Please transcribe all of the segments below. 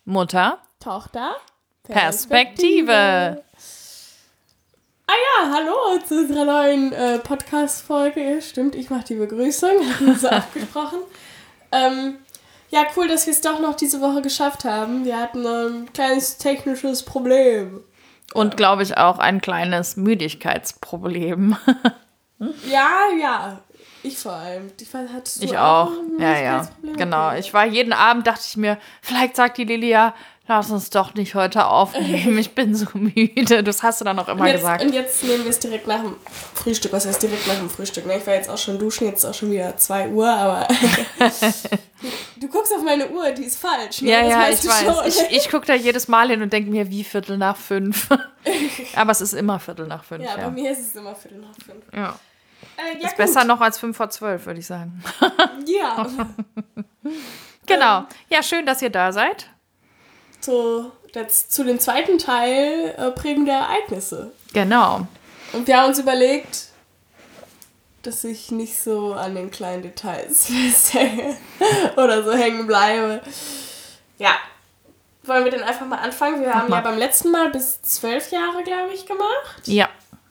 Mutter, Tochter, Perspektive. Ah ja, hallo zu unserer neuen Podcast-Folge. Ja, stimmt, ich mache die Begrüßung, haben wir so abgesprochen. Ja, cool, dass wir es doch noch diese Woche geschafft haben. Wir hatten ein kleines technisches Problem. Und glaube ich auch ein kleines Müdigkeitsproblem. Ja. Ich vor allem. Hattest du Ich auch. ein Ja. Müdigkeitsproblem? Genau. Okay. Ich war jeden Abend, dachte ich mir, vielleicht sagt die Lilia, lass uns doch nicht heute aufnehmen. Ich bin so müde. Das hast du dann auch immer gesagt. Und jetzt nehmen wir es direkt nach dem Frühstück. Was heißt direkt nach dem Frühstück? Ne? Ich war jetzt auch schon duschen, jetzt ist auch schon wieder 2 Uhr, aber du guckst auf meine Uhr, die ist falsch. Ne? Ja, das ich weiß. Ich gucke da jedes Mal hin und denke mir, wie 4:45. Aber es ist immer 4:45. Ja, bei mir ist es immer 4:45. Ja. Ja, Ist besser noch als 11:55, würde ich sagen. Ja. Genau. Ja, schön, dass ihr da seid. So, jetzt zu dem zweiten Teil prägende Ereignisse. Genau. Und wir haben uns überlegt, dass ich nicht so an den kleinen Details festhänge oder so hängen bleibe. Ja. Wollen wir denn einfach mal anfangen? Wir haben ja beim letzten Mal bis 12 Jahre, glaube ich, gemacht. Ja.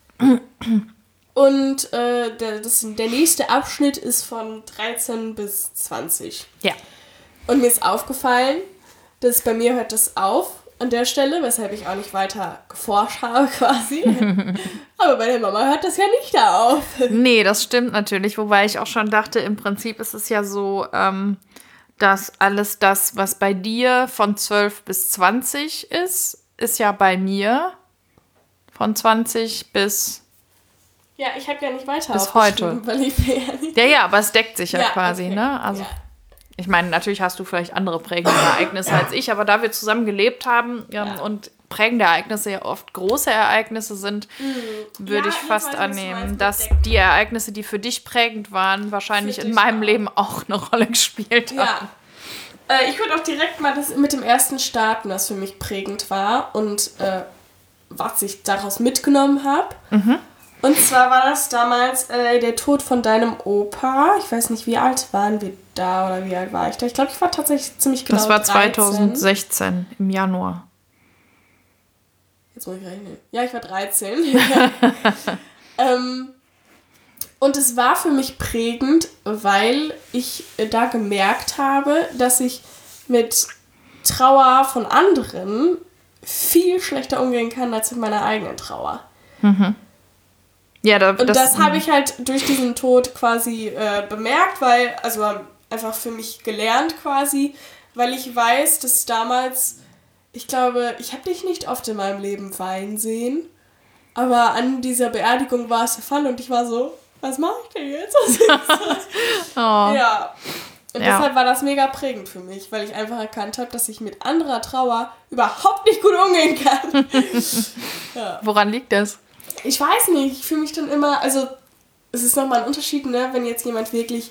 Und der nächste Abschnitt ist von 13 bis 20. Ja. Und mir ist aufgefallen, dass bei mir hört das auf an der Stelle, weshalb ich auch nicht weiter geforscht habe quasi. Aber bei der Mama hört das ja nicht da auf. Nee, das stimmt natürlich. Wobei ich auch schon dachte, im Prinzip ist es ja so, dass alles das, was bei dir von 12 bis 20 ist ja bei mir von 20 bis... Ja, ich habe ja nicht weiter bis heute. Weil ich ja nicht... Ja, aber es deckt sich ja quasi, okay. ne? Also, ja. Ich meine, natürlich hast du vielleicht andere prägende Ereignisse als ich, aber da wir zusammen gelebt haben und prägende Ereignisse ja oft große Ereignisse sind, würde ich fast annehmen, dass die Ereignisse, die für dich prägend waren, wahrscheinlich in meinem Leben auch eine Rolle gespielt haben. Ja. Ich würde auch direkt mal das mit dem ersten starten, was für mich prägend war und was ich daraus mitgenommen habe. Mhm. Und zwar war das damals der Tod von deinem Opa. Ich weiß nicht, wie alt waren wir da oder wie alt war ich da? Ich glaube, ich war tatsächlich ziemlich genau 13. Das war 2016 im Januar. Jetzt muss ich rechnen. Ja, ich war 13. Und es war für mich prägend, weil ich da gemerkt habe, dass ich mit Trauer von anderen viel schlechter umgehen kann als mit meiner eigenen Trauer. Mhm. Ja, das habe ich halt durch diesen Tod quasi bemerkt, also einfach für mich gelernt quasi, weil ich weiß, dass damals, ich glaube, ich habe dich nicht oft in meinem Leben weinen sehen, aber an dieser Beerdigung war es der Fall und ich war so, was mache ich denn jetzt? Ja. Und deshalb war das mega prägend für mich, weil ich einfach erkannt habe, dass ich mit anderer Trauer überhaupt nicht gut umgehen kann. Ja. Woran liegt das? Ich weiß nicht, ich fühle mich dann immer, also es ist nochmal ein Unterschied, ne, wenn jetzt jemand wirklich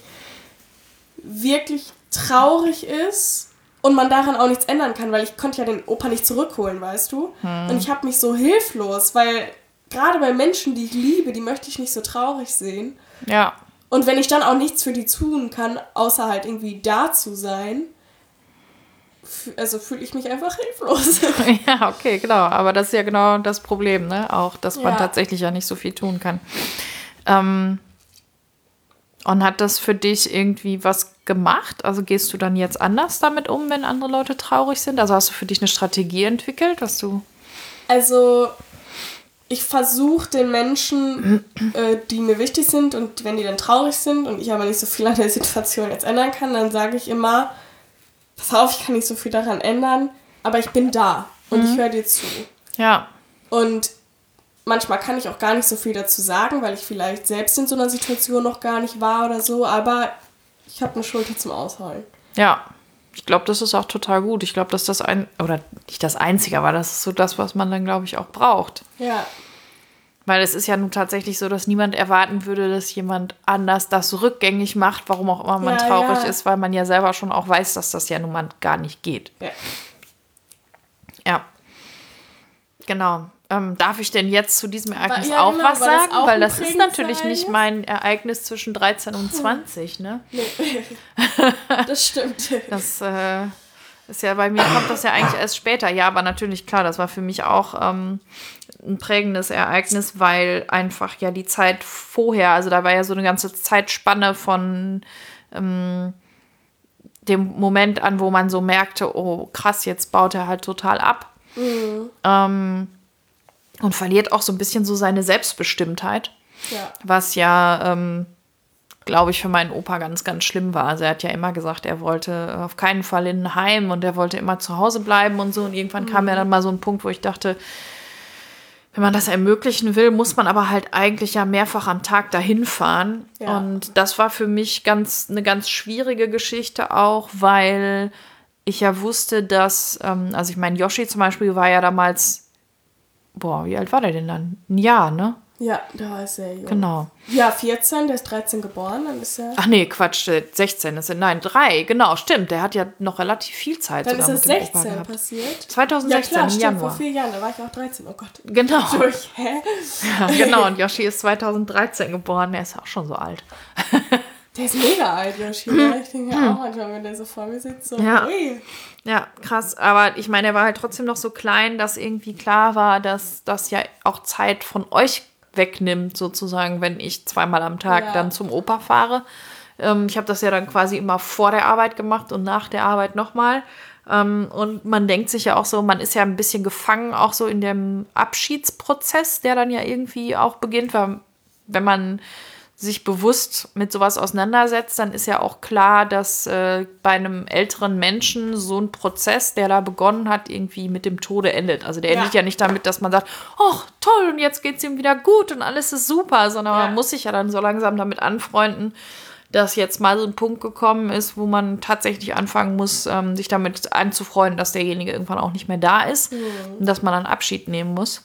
traurig ist und man daran auch nichts ändern kann, weil ich konnte ja den Opa nicht zurückholen, weißt du? Und ich habe mich so hilflos, weil gerade bei Menschen, die ich liebe, die möchte ich nicht so traurig sehen. Ja. Und wenn ich dann auch nichts für die tun kann, außer halt irgendwie da zu sein, also fühle ich mich einfach hilflos. Ja, okay, genau. Aber das ist ja genau das Problem, ne? Auch, dass man tatsächlich ja nicht so viel tun kann. Und hat das für dich irgendwie was gemacht? Also gehst du dann jetzt anders damit um, wenn andere Leute traurig sind? Also hast du für dich eine Strategie entwickelt, was du... Also ich versuche den Menschen, die mir wichtig sind und wenn die dann traurig sind und ich aber nicht so viel an der Situation jetzt ändern kann, dann sage ich immer, pass auf, ich kann nicht so viel daran ändern, aber ich bin da und ich höre dir zu. Ja. Und manchmal kann ich auch gar nicht so viel dazu sagen, weil ich vielleicht selbst in so einer Situation noch gar nicht war oder so, aber ich habe eine Schulter zum Ausheulen. Ja, ich glaube, das ist auch total gut. Ich glaube, dass das oder nicht das Einzige, aber das ist so das, was man dann, glaube ich, auch braucht. Ja. Weil es ist ja nun tatsächlich so, dass niemand erwarten würde, dass jemand anders das rückgängig macht, warum auch immer man traurig ist, weil man ja selber schon auch weiß, dass das ja nun mal gar nicht geht. Ja. Genau. Darf ich denn jetzt zu diesem Ereignis auch was sagen? Weil das ist natürlich nicht mein Ereignis zwischen 13 und 20, ne? Nee. Das stimmt. Das Ist ja, bei mir kommt das ja eigentlich erst später. Ja, aber natürlich, klar, das war für mich auch ein prägendes Ereignis, weil einfach ja die Zeit vorher, also da war ja so eine ganze Zeitspanne von dem Moment an, wo man so merkte, oh krass, jetzt baut er halt total ab. Und verliert auch so ein bisschen so seine Selbstbestimmtheit. Ja. Was ja, glaube ich, für meinen Opa ganz, ganz schlimm war. Also er hat ja immer gesagt, er wollte auf keinen Fall in ein Heim und er wollte immer zu Hause bleiben und so. Und irgendwann kam ja dann mal so ein Punkt, wo ich dachte, wenn man das ermöglichen will, muss man aber halt eigentlich ja mehrfach am Tag dahin fahren. Ja. Und das war für mich eine ganz schwierige Geschichte auch, weil ich ja wusste, dass, also ich meine, Yoshi zum Beispiel war ja damals, wie alt war der denn dann? Ein Jahr, ne? Ja, da war er sehr jung. Genau. Ja, 14, der ist 13 geboren, dann ist er... Ach nee, Quatsch, 16, nein, 3, genau, stimmt. Der hat ja noch relativ viel Zeit. Dann ist es 16 passiert. 2016, ja, klar, im stimmt, Januar. Vor 4 Jahren, da war ich auch 13, oh Gott. Genau. Hä? Ja, genau, und Yoshi ist 2013 geboren, der ist auch schon so alt. Der ist mega alt, Yoshi. Ich denke auch manchmal, wenn der so vor mir sitzt, so, ja. Ui. Ja, krass. Aber ich meine, er war halt trotzdem noch so klein, dass irgendwie klar war, dass das ja auch Zeit von euch wegnimmt, sozusagen, wenn ich zweimal am Tag dann zum Opa fahre. Ich habe das ja dann quasi immer vor der Arbeit gemacht und nach der Arbeit nochmal. Und man denkt sich ja auch so, man ist ja ein bisschen gefangen, auch so in dem Abschiedsprozess, der dann ja irgendwie auch beginnt, weil wenn man sich bewusst mit sowas auseinandersetzt, dann ist ja auch klar, dass bei einem älteren Menschen so ein Prozess, der da begonnen hat, irgendwie mit dem Tode endet. Also der endet ja nicht damit, dass man sagt, ach toll, und jetzt geht's ihm wieder gut und alles ist super, sondern man muss sich ja dann so langsam damit anfreunden, dass jetzt mal so ein Punkt gekommen ist, wo man tatsächlich anfangen muss, sich damit anzufreunden, dass derjenige irgendwann auch nicht mehr da ist und dass man dann Abschied nehmen muss.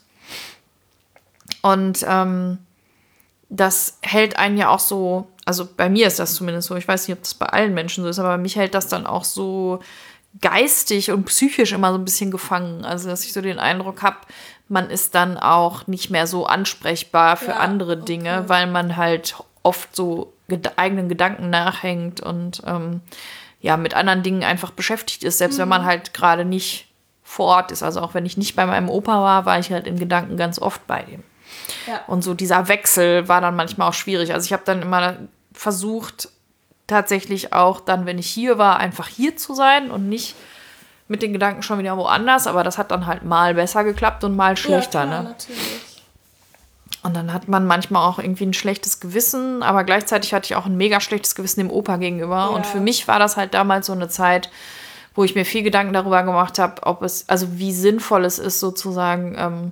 Und das hält einen ja auch so, also bei mir ist das zumindest so, ich weiß nicht, ob das bei allen Menschen so ist, aber mich hält das dann auch so geistig und psychisch immer so ein bisschen gefangen. Also dass ich so den Eindruck habe, man ist dann auch nicht mehr so ansprechbar für andere Dinge, weil man halt oft so eigenen Gedanken nachhängt und mit anderen Dingen einfach beschäftigt ist, selbst wenn man halt gerade nicht vor Ort ist. Also auch wenn ich nicht bei meinem Opa war ich halt in Gedanken ganz oft bei ihm. Ja. Und so dieser Wechsel war dann manchmal auch schwierig. Also ich habe dann immer versucht, tatsächlich auch dann, wenn ich hier war, einfach hier zu sein und nicht mit den Gedanken schon wieder woanders. Aber das hat dann halt mal besser geklappt und mal schlechter. Ja, klar, ne? Natürlich. Und dann hat man manchmal auch irgendwie ein schlechtes Gewissen, aber gleichzeitig hatte ich auch ein mega schlechtes Gewissen dem Opa gegenüber. Ja. Und für mich war das halt damals so eine Zeit, wo ich mir viel Gedanken darüber gemacht habe, wie sinnvoll es ist, sozusagen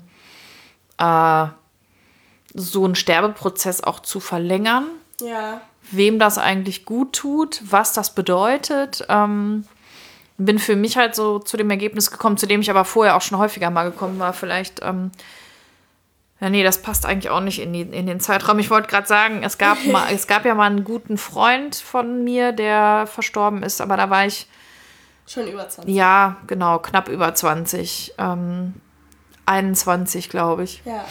so einen Sterbeprozess auch zu verlängern. Ja. Wem das eigentlich gut tut, was das bedeutet. Bin für mich halt so zu dem Ergebnis gekommen, zu dem ich aber vorher auch schon häufiger mal gekommen war. Vielleicht, das passt eigentlich auch nicht in den Zeitraum. Ich wollte gerade sagen, es gab ja mal einen guten Freund von mir, der verstorben ist, aber da war ich schon über 20. Ja, genau, knapp über 20. 21, glaube ich. Ja.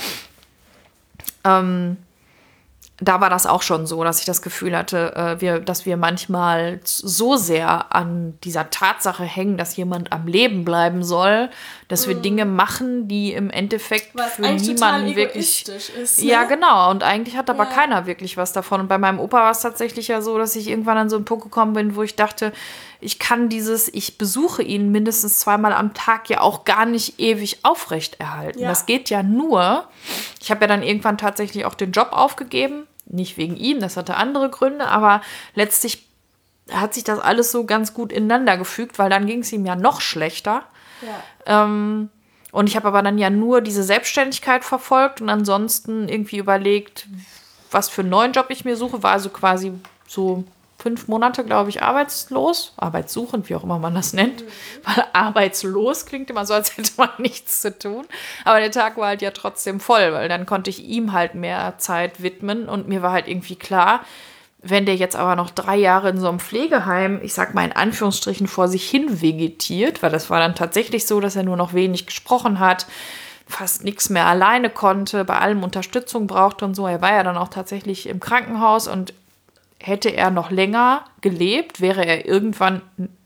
Da war das auch schon so, dass ich das Gefühl hatte, dass wir manchmal so sehr an dieser Tatsache hängen, dass jemand am Leben bleiben soll, dass wir Dinge machen, die im Endeffekt was für niemanden wirklich ist. Ne? Ja, genau. Und eigentlich hat aber keiner wirklich was davon. Und bei meinem Opa war es tatsächlich ja so, dass ich irgendwann an so einen Punkt gekommen bin, wo ich dachte, ich besuche ihn mindestens 2-mal am Tag ja auch gar nicht ewig aufrechterhalten. Ja. Das geht ja nur. Ich habe ja dann irgendwann tatsächlich auch den Job aufgegeben. Nicht wegen ihm, das hatte andere Gründe, aber letztlich hat sich das alles so ganz gut ineinander gefügt, weil dann ging es ihm ja noch schlechter. Ja. Und ich habe aber dann ja nur diese Selbstständigkeit verfolgt und ansonsten irgendwie überlegt, was für einen neuen Job ich mir suche. War also quasi so 5 Monate, glaube ich, arbeitssuchend, wie auch immer man das nennt. Weil arbeitslos klingt immer so, als hätte man nichts zu tun. Aber der Tag war halt ja trotzdem voll, weil dann konnte ich ihm halt mehr Zeit widmen. Und mir war halt irgendwie klar, wenn der jetzt aber noch 3 Jahre in so einem Pflegeheim, ich sag mal in Anführungsstrichen, vor sich hin vegetiert, weil das war dann tatsächlich so, dass er nur noch wenig gesprochen hat, fast nichts mehr alleine konnte, bei allem Unterstützung brauchte und so. Er war ja dann auch tatsächlich im Krankenhaus und hätte er noch länger gelebt, wäre er irgendwann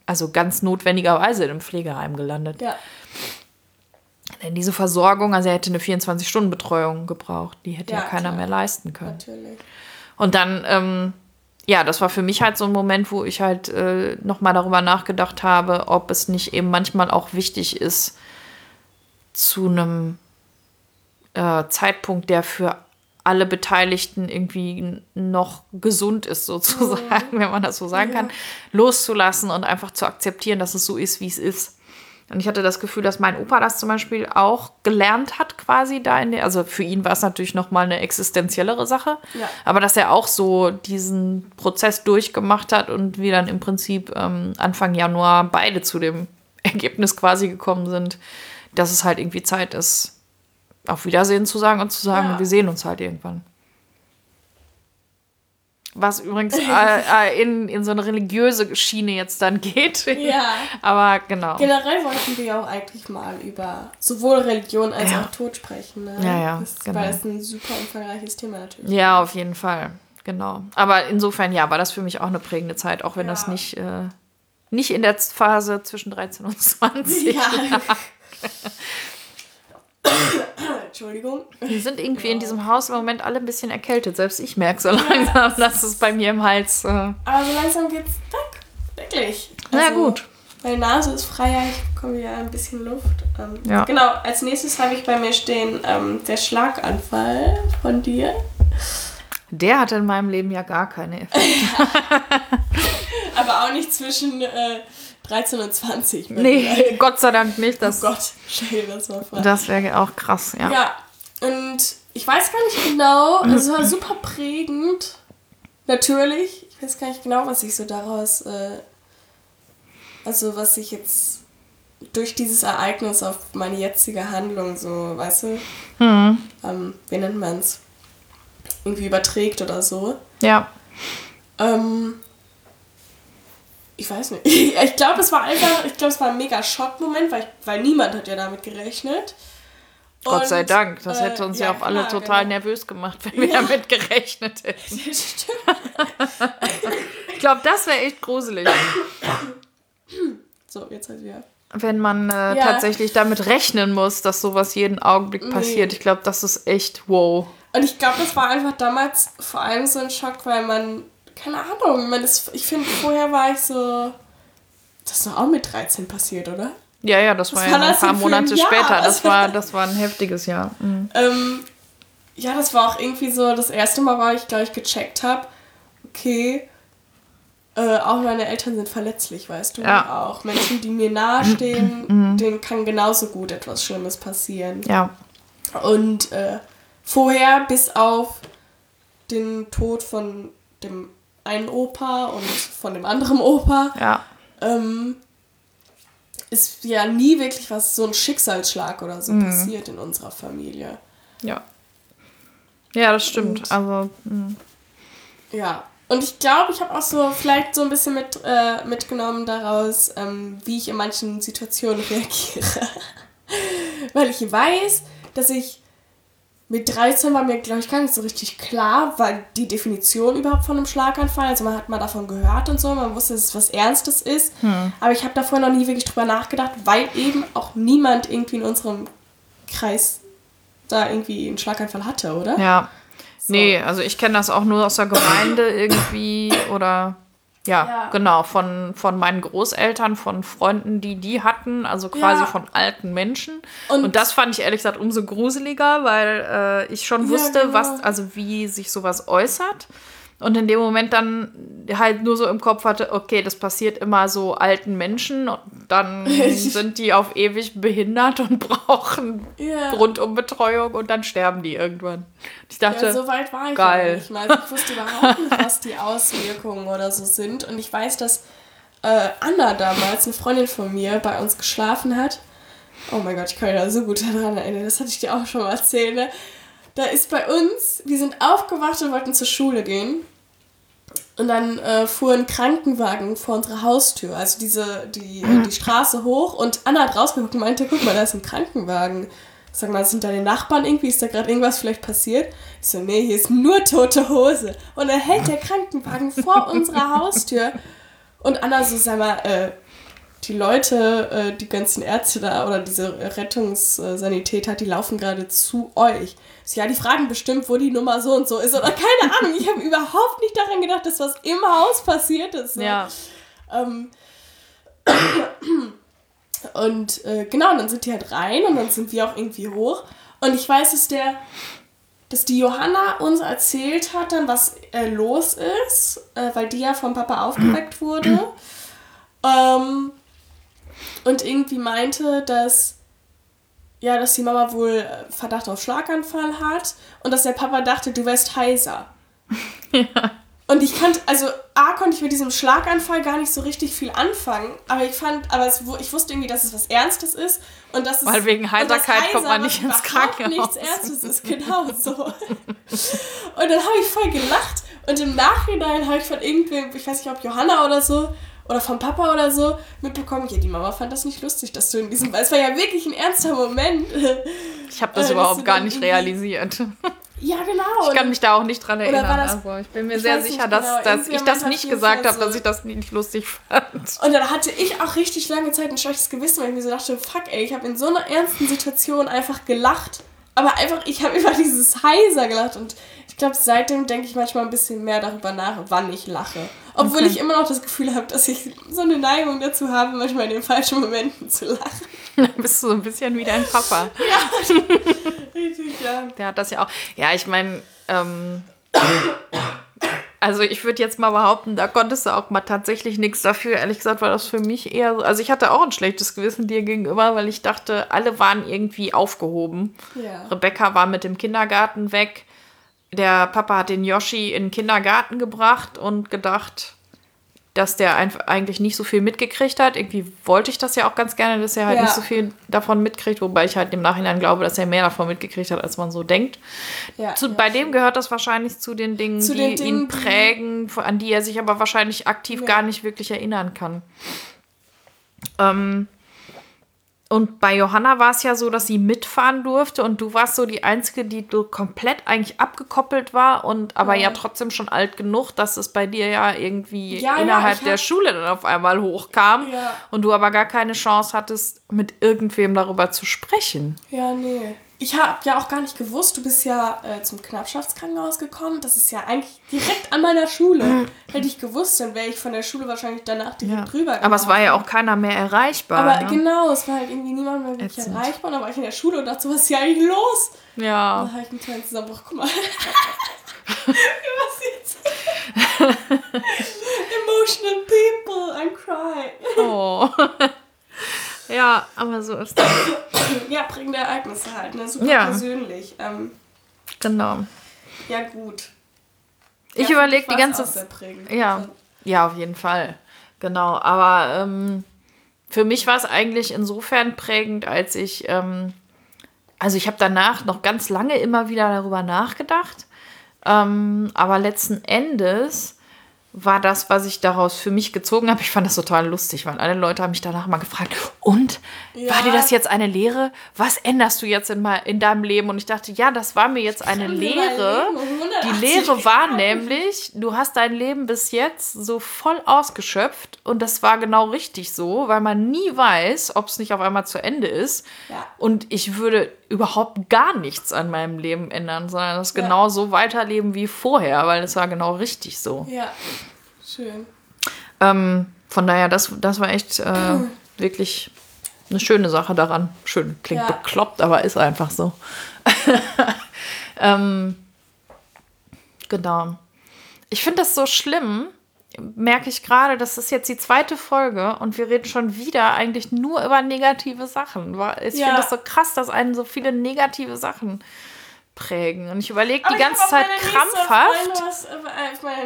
also ganz notwendigerweise in einem Pflegeheim gelandet. Ja. Denn diese Versorgung, also er hätte eine 24-Stunden-Betreuung gebraucht, die hätte ja keiner mehr leisten können. Natürlich. Und dann, das war für mich halt so ein Moment, wo ich halt nochmal darüber nachgedacht habe, ob es nicht eben manchmal auch wichtig ist, zu einem Zeitpunkt, der für alle Beteiligten irgendwie noch gesund ist, sozusagen, wenn man das so sagen kann, loszulassen und einfach zu akzeptieren, dass es so ist, wie es ist. Und ich hatte das Gefühl, dass mein Opa das zum Beispiel auch gelernt hat, quasi da also für ihn war es natürlich nochmal eine existenziellere Sache, aber dass er auch so diesen Prozess durchgemacht hat und wir dann im Prinzip Anfang Januar beide zu dem Ergebnis quasi gekommen sind, dass es halt irgendwie Zeit ist, auf Wiedersehen zu sagen und zu sagen, wir sehen uns halt irgendwann. Was übrigens in so eine religiöse Schiene jetzt dann geht. Ja. Aber genau. Generell wollten wir ja auch eigentlich mal über sowohl Religion als auch Tod sprechen. Ne? Ja, genau. Weil es ein super umfangreiches Thema natürlich. Ja, auf jeden Fall. Genau. Aber insofern, war das für mich auch eine prägende Zeit, auch wenn das nicht in der Phase zwischen 13 und 20 lag. Entschuldigung. Wir sind irgendwie in diesem Haus im Moment alle ein bisschen erkältet. Selbst ich merke so langsam, dass es bei mir im Hals... Aber so langsam geht's weg. Wirklich. Na gut. Meine Nase ist freier, ich bekomme ja ein bisschen Luft. Genau, als nächstes habe ich bei mir stehen der Schlaganfall von dir. Der hatte in meinem Leben ja gar keine Effekte. Aber auch nicht zwischen 13 und 20. Nee, Gott sei Dank nicht. Oh Gott, stell dir das mal vor. Das wäre auch krass, ja. Ja, und ich weiß gar nicht genau, es war super prägend. Natürlich, ich weiß gar nicht genau, was ich so daraus, was ich jetzt durch dieses Ereignis auf meine jetzige Handlung so, weißt du, wie nennt man es, irgendwie überträgt oder so. Ja. Ich weiß nicht. Ich glaube, es war ein mega Schockmoment, weil niemand hat ja damit gerechnet. Gott sei Dank. Das hätte uns ja auch alle total nervös gemacht, wenn wir damit gerechnet hätten. Stimmt. Ich glaube, das wäre echt gruselig. So, jetzt halt wieder. Wenn man tatsächlich damit rechnen muss, dass sowas jeden Augenblick passiert. Ich glaube, das ist echt wow. Und ich glaube, das war einfach damals vor allem so ein Schock, weil man... Keine Ahnung, ich finde, vorher war ich so, das ist doch auch mit 13 passiert, oder? Ja, das war ja ein paar Monate später. Das war ein heftiges Jahr. Mhm. Das war auch irgendwie so das erste Mal, weil ich, glaube ich, gecheckt habe, okay, auch meine Eltern sind verletzlich, weißt du? Ja. Auch Menschen, die mir nahestehen, denen kann genauso gut etwas Schlimmes passieren. Ja. Und vorher, bis auf den Tod von dem einen Opa und von dem anderen Opa, ist ja nie wirklich so ein Schicksalsschlag oder so passiert in unserer Familie. Ja. Ja, das stimmt. Ja. Und ich glaube, ich habe auch so vielleicht so ein bisschen mitgenommen daraus, wie ich in manchen Situationen reagiere. Weil ich weiß, dass ich mit 13 war mir, glaube ich, gar nicht so richtig klar, weil die Definition überhaupt von einem Schlaganfall, also man hat mal davon gehört und so, man wusste, dass es was Ernstes ist, aber ich habe davor noch nie wirklich drüber nachgedacht, weil eben auch niemand irgendwie in unserem Kreis da irgendwie einen Schlaganfall hatte, oder? Ja, so. Nee, also ich kenne das auch nur aus der Gemeinde irgendwie oder... Ja, genau, von meinen Großeltern, von Freunden, die hatten, also quasi von alten Menschen. Und das fand ich ehrlich gesagt umso gruseliger, weil ich schon wusste, wie sich sowas äußert. Und in dem Moment dann halt nur so im Kopf hatte, okay, das passiert immer so alten Menschen und dann sind die auf ewig behindert und brauchen Rundumbetreuung und dann sterben die irgendwann. Ich dachte, so weit war ich geil. Ich wusste überhaupt nicht, was die Auswirkungen oder so sind. Und ich weiß, dass Anna damals, eine Freundin von mir, bei uns geschlafen hat. Oh mein Gott, ich kann mich da so gut daran erinnern. Das hatte ich dir auch schon mal erzählt, ne? Da ist bei uns, wir sind aufgewacht und wollten zur Schule gehen. Und dann fuhr ein Krankenwagen vor unserer Haustür, also die Straße hoch. Und Anna hat rausgeguckt und meinte, guck mal, da ist ein Krankenwagen. Sag mal, sind deine Nachbarn irgendwie? Ist da gerade irgendwas vielleicht passiert? Ich so, nee, hier ist nur tote Hose. Und dann hält der Krankenwagen vor unserer Haustür. Und Anna so, sag mal, die Leute, die ganzen Ärzte da oder diese Rettungssanitäter, die laufen gerade zu euch. So, ja, die fragen bestimmt, wo die Nummer so und so ist oder keine Ahnung. Ich habe überhaupt nicht daran gedacht, dass was im Haus passiert ist. So. Ja. Und genau, und dann sind die halt rein und dann sind wir auch irgendwie hoch. Und ich weiß, dass die Johanna uns erzählt hat dann, was los ist, weil die ja vom Papa aufgeweckt wurde. Und irgendwie meinte, dass die Mama wohl Verdacht auf Schlaganfall hat und dass der Papa dachte, du wärst heiser. Ja. Und ich konnte ich mit diesem Schlaganfall gar nicht so richtig viel anfangen, aber ich wusste irgendwie, dass es was Ernstes ist und dass weil wegen Heiserkeit kommt man nicht ins Krankenhaus. Nichts Ernstes ist, genau so. Und dann habe ich voll gelacht und im Nachhinein habe ich von irgendwem, ich weiß nicht, ob Johanna oder so, oder vom Papa oder so, mitbekommen, ja, die Mama fand das nicht lustig, dass du weil es war ja wirklich ein ernster Moment. Ich habe das überhaupt gar nicht realisiert. Ja, genau. Ich kann mich da auch nicht dran erinnern. Also ich bin mir sehr sicher, dass ich das nicht gesagt habe, dass ich das nicht lustig fand. Und dann hatte ich auch richtig lange Zeit ein schlechtes Gewissen, weil ich mir so dachte, fuck ey, ich habe in so einer ernsten Situation einfach gelacht. Aber ich habe über dieses Heiser gelacht und ich glaube, seitdem denke ich manchmal ein bisschen mehr darüber nach, wann ich lache. Obwohl ich immer noch das Gefühl habe, dass ich so eine Neigung dazu habe, manchmal in den falschen Momenten zu lachen. Dann bist du so ein bisschen wie dein Papa. Ja, richtig, ja. Der hat das ja auch. Ja, ich meine, also ich würde jetzt mal behaupten, da konntest du auch mal tatsächlich nichts dafür. Ehrlich gesagt war das für mich eher so. Also ich hatte auch ein schlechtes Gewissen dir gegenüber, weil ich dachte, alle waren irgendwie aufgehoben. Ja. Rebecca war mit dem Kindergarten weg. Der Papa hat den Yoshi in den Kindergarten gebracht und gedacht, dass der eigentlich nicht so viel mitgekriegt hat. Irgendwie wollte ich das ja auch ganz gerne, dass er halt nicht so viel davon mitkriegt, wobei ich halt im Nachhinein glaube, dass er mehr davon mitgekriegt hat, als man so denkt. Ja, bei dem gehört das wahrscheinlich zu den Dingen, die ihn prägen, an die er sich aber wahrscheinlich aktiv gar nicht wirklich erinnern kann. Und bei Johanna war es ja so, dass sie mitfahren durfte und du warst so die Einzige, die komplett eigentlich abgekoppelt war und aber ja trotzdem schon alt genug, dass es bei dir ja irgendwie innerhalb der Schule dann auf einmal hochkam und du aber gar keine Chance hattest, mit irgendwem darüber zu sprechen. Ja, nee. Ich habe ja auch gar nicht gewusst, du bist ja zum Knappschaftskrankenhaus gekommen. Das ist ja eigentlich direkt an meiner Schule. Hätte ich gewusst, dann wäre ich von der Schule wahrscheinlich danach direkt drüber gegangen. Aber es war ja auch keiner mehr erreichbar. Aber genau, es war halt irgendwie niemand mehr wirklich erreichbar. Und dann war ich in der Schule und dachte so, was ist hier eigentlich los? Ja. Und dann habe ich einen kleinen Zusammenbruch. Guck mal. Was jetzt? Emotional people, I'm crying. Oh. Ja, aber so ist das. Ja, prägende Ereignisse halt, ne? Super persönlich. Genau. Ja, gut. Ich überlege die ganze Zeit. Ja, auf jeden Fall. Genau. Aber für mich war es eigentlich insofern prägend, als ich, also ich habe danach noch ganz lange immer wieder darüber nachgedacht. Aber letzten Endes war das, was ich daraus für mich gezogen habe. Ich fand das total lustig, weil alle Leute haben mich danach mal gefragt, und, war dir das jetzt eine Lehre? Was änderst du jetzt in deinem Leben? Und ich dachte, ja, das war mir jetzt eine Lehre. Die Lehre war nämlich, du hast dein Leben bis jetzt so voll ausgeschöpft und das war genau richtig so, weil man nie weiß, ob es nicht auf einmal zu Ende ist. Ja. Und ich würde überhaupt gar nichts an meinem Leben ändern, sondern das genau so weiterleben wie vorher, weil es war genau richtig so. Ja, schön. Von daher, das war echt wirklich eine schöne Sache daran. Schön, klingt bekloppt, aber ist einfach so. Genau. Ich finde das so schlimm, merke ich gerade, das ist jetzt die 2. Folge und wir reden schon wieder eigentlich nur über negative Sachen. Ich finde das so krass, dass einen so viele negative Sachen prägen. Und ich überlege die ganze Zeit krampfhaft. Meiner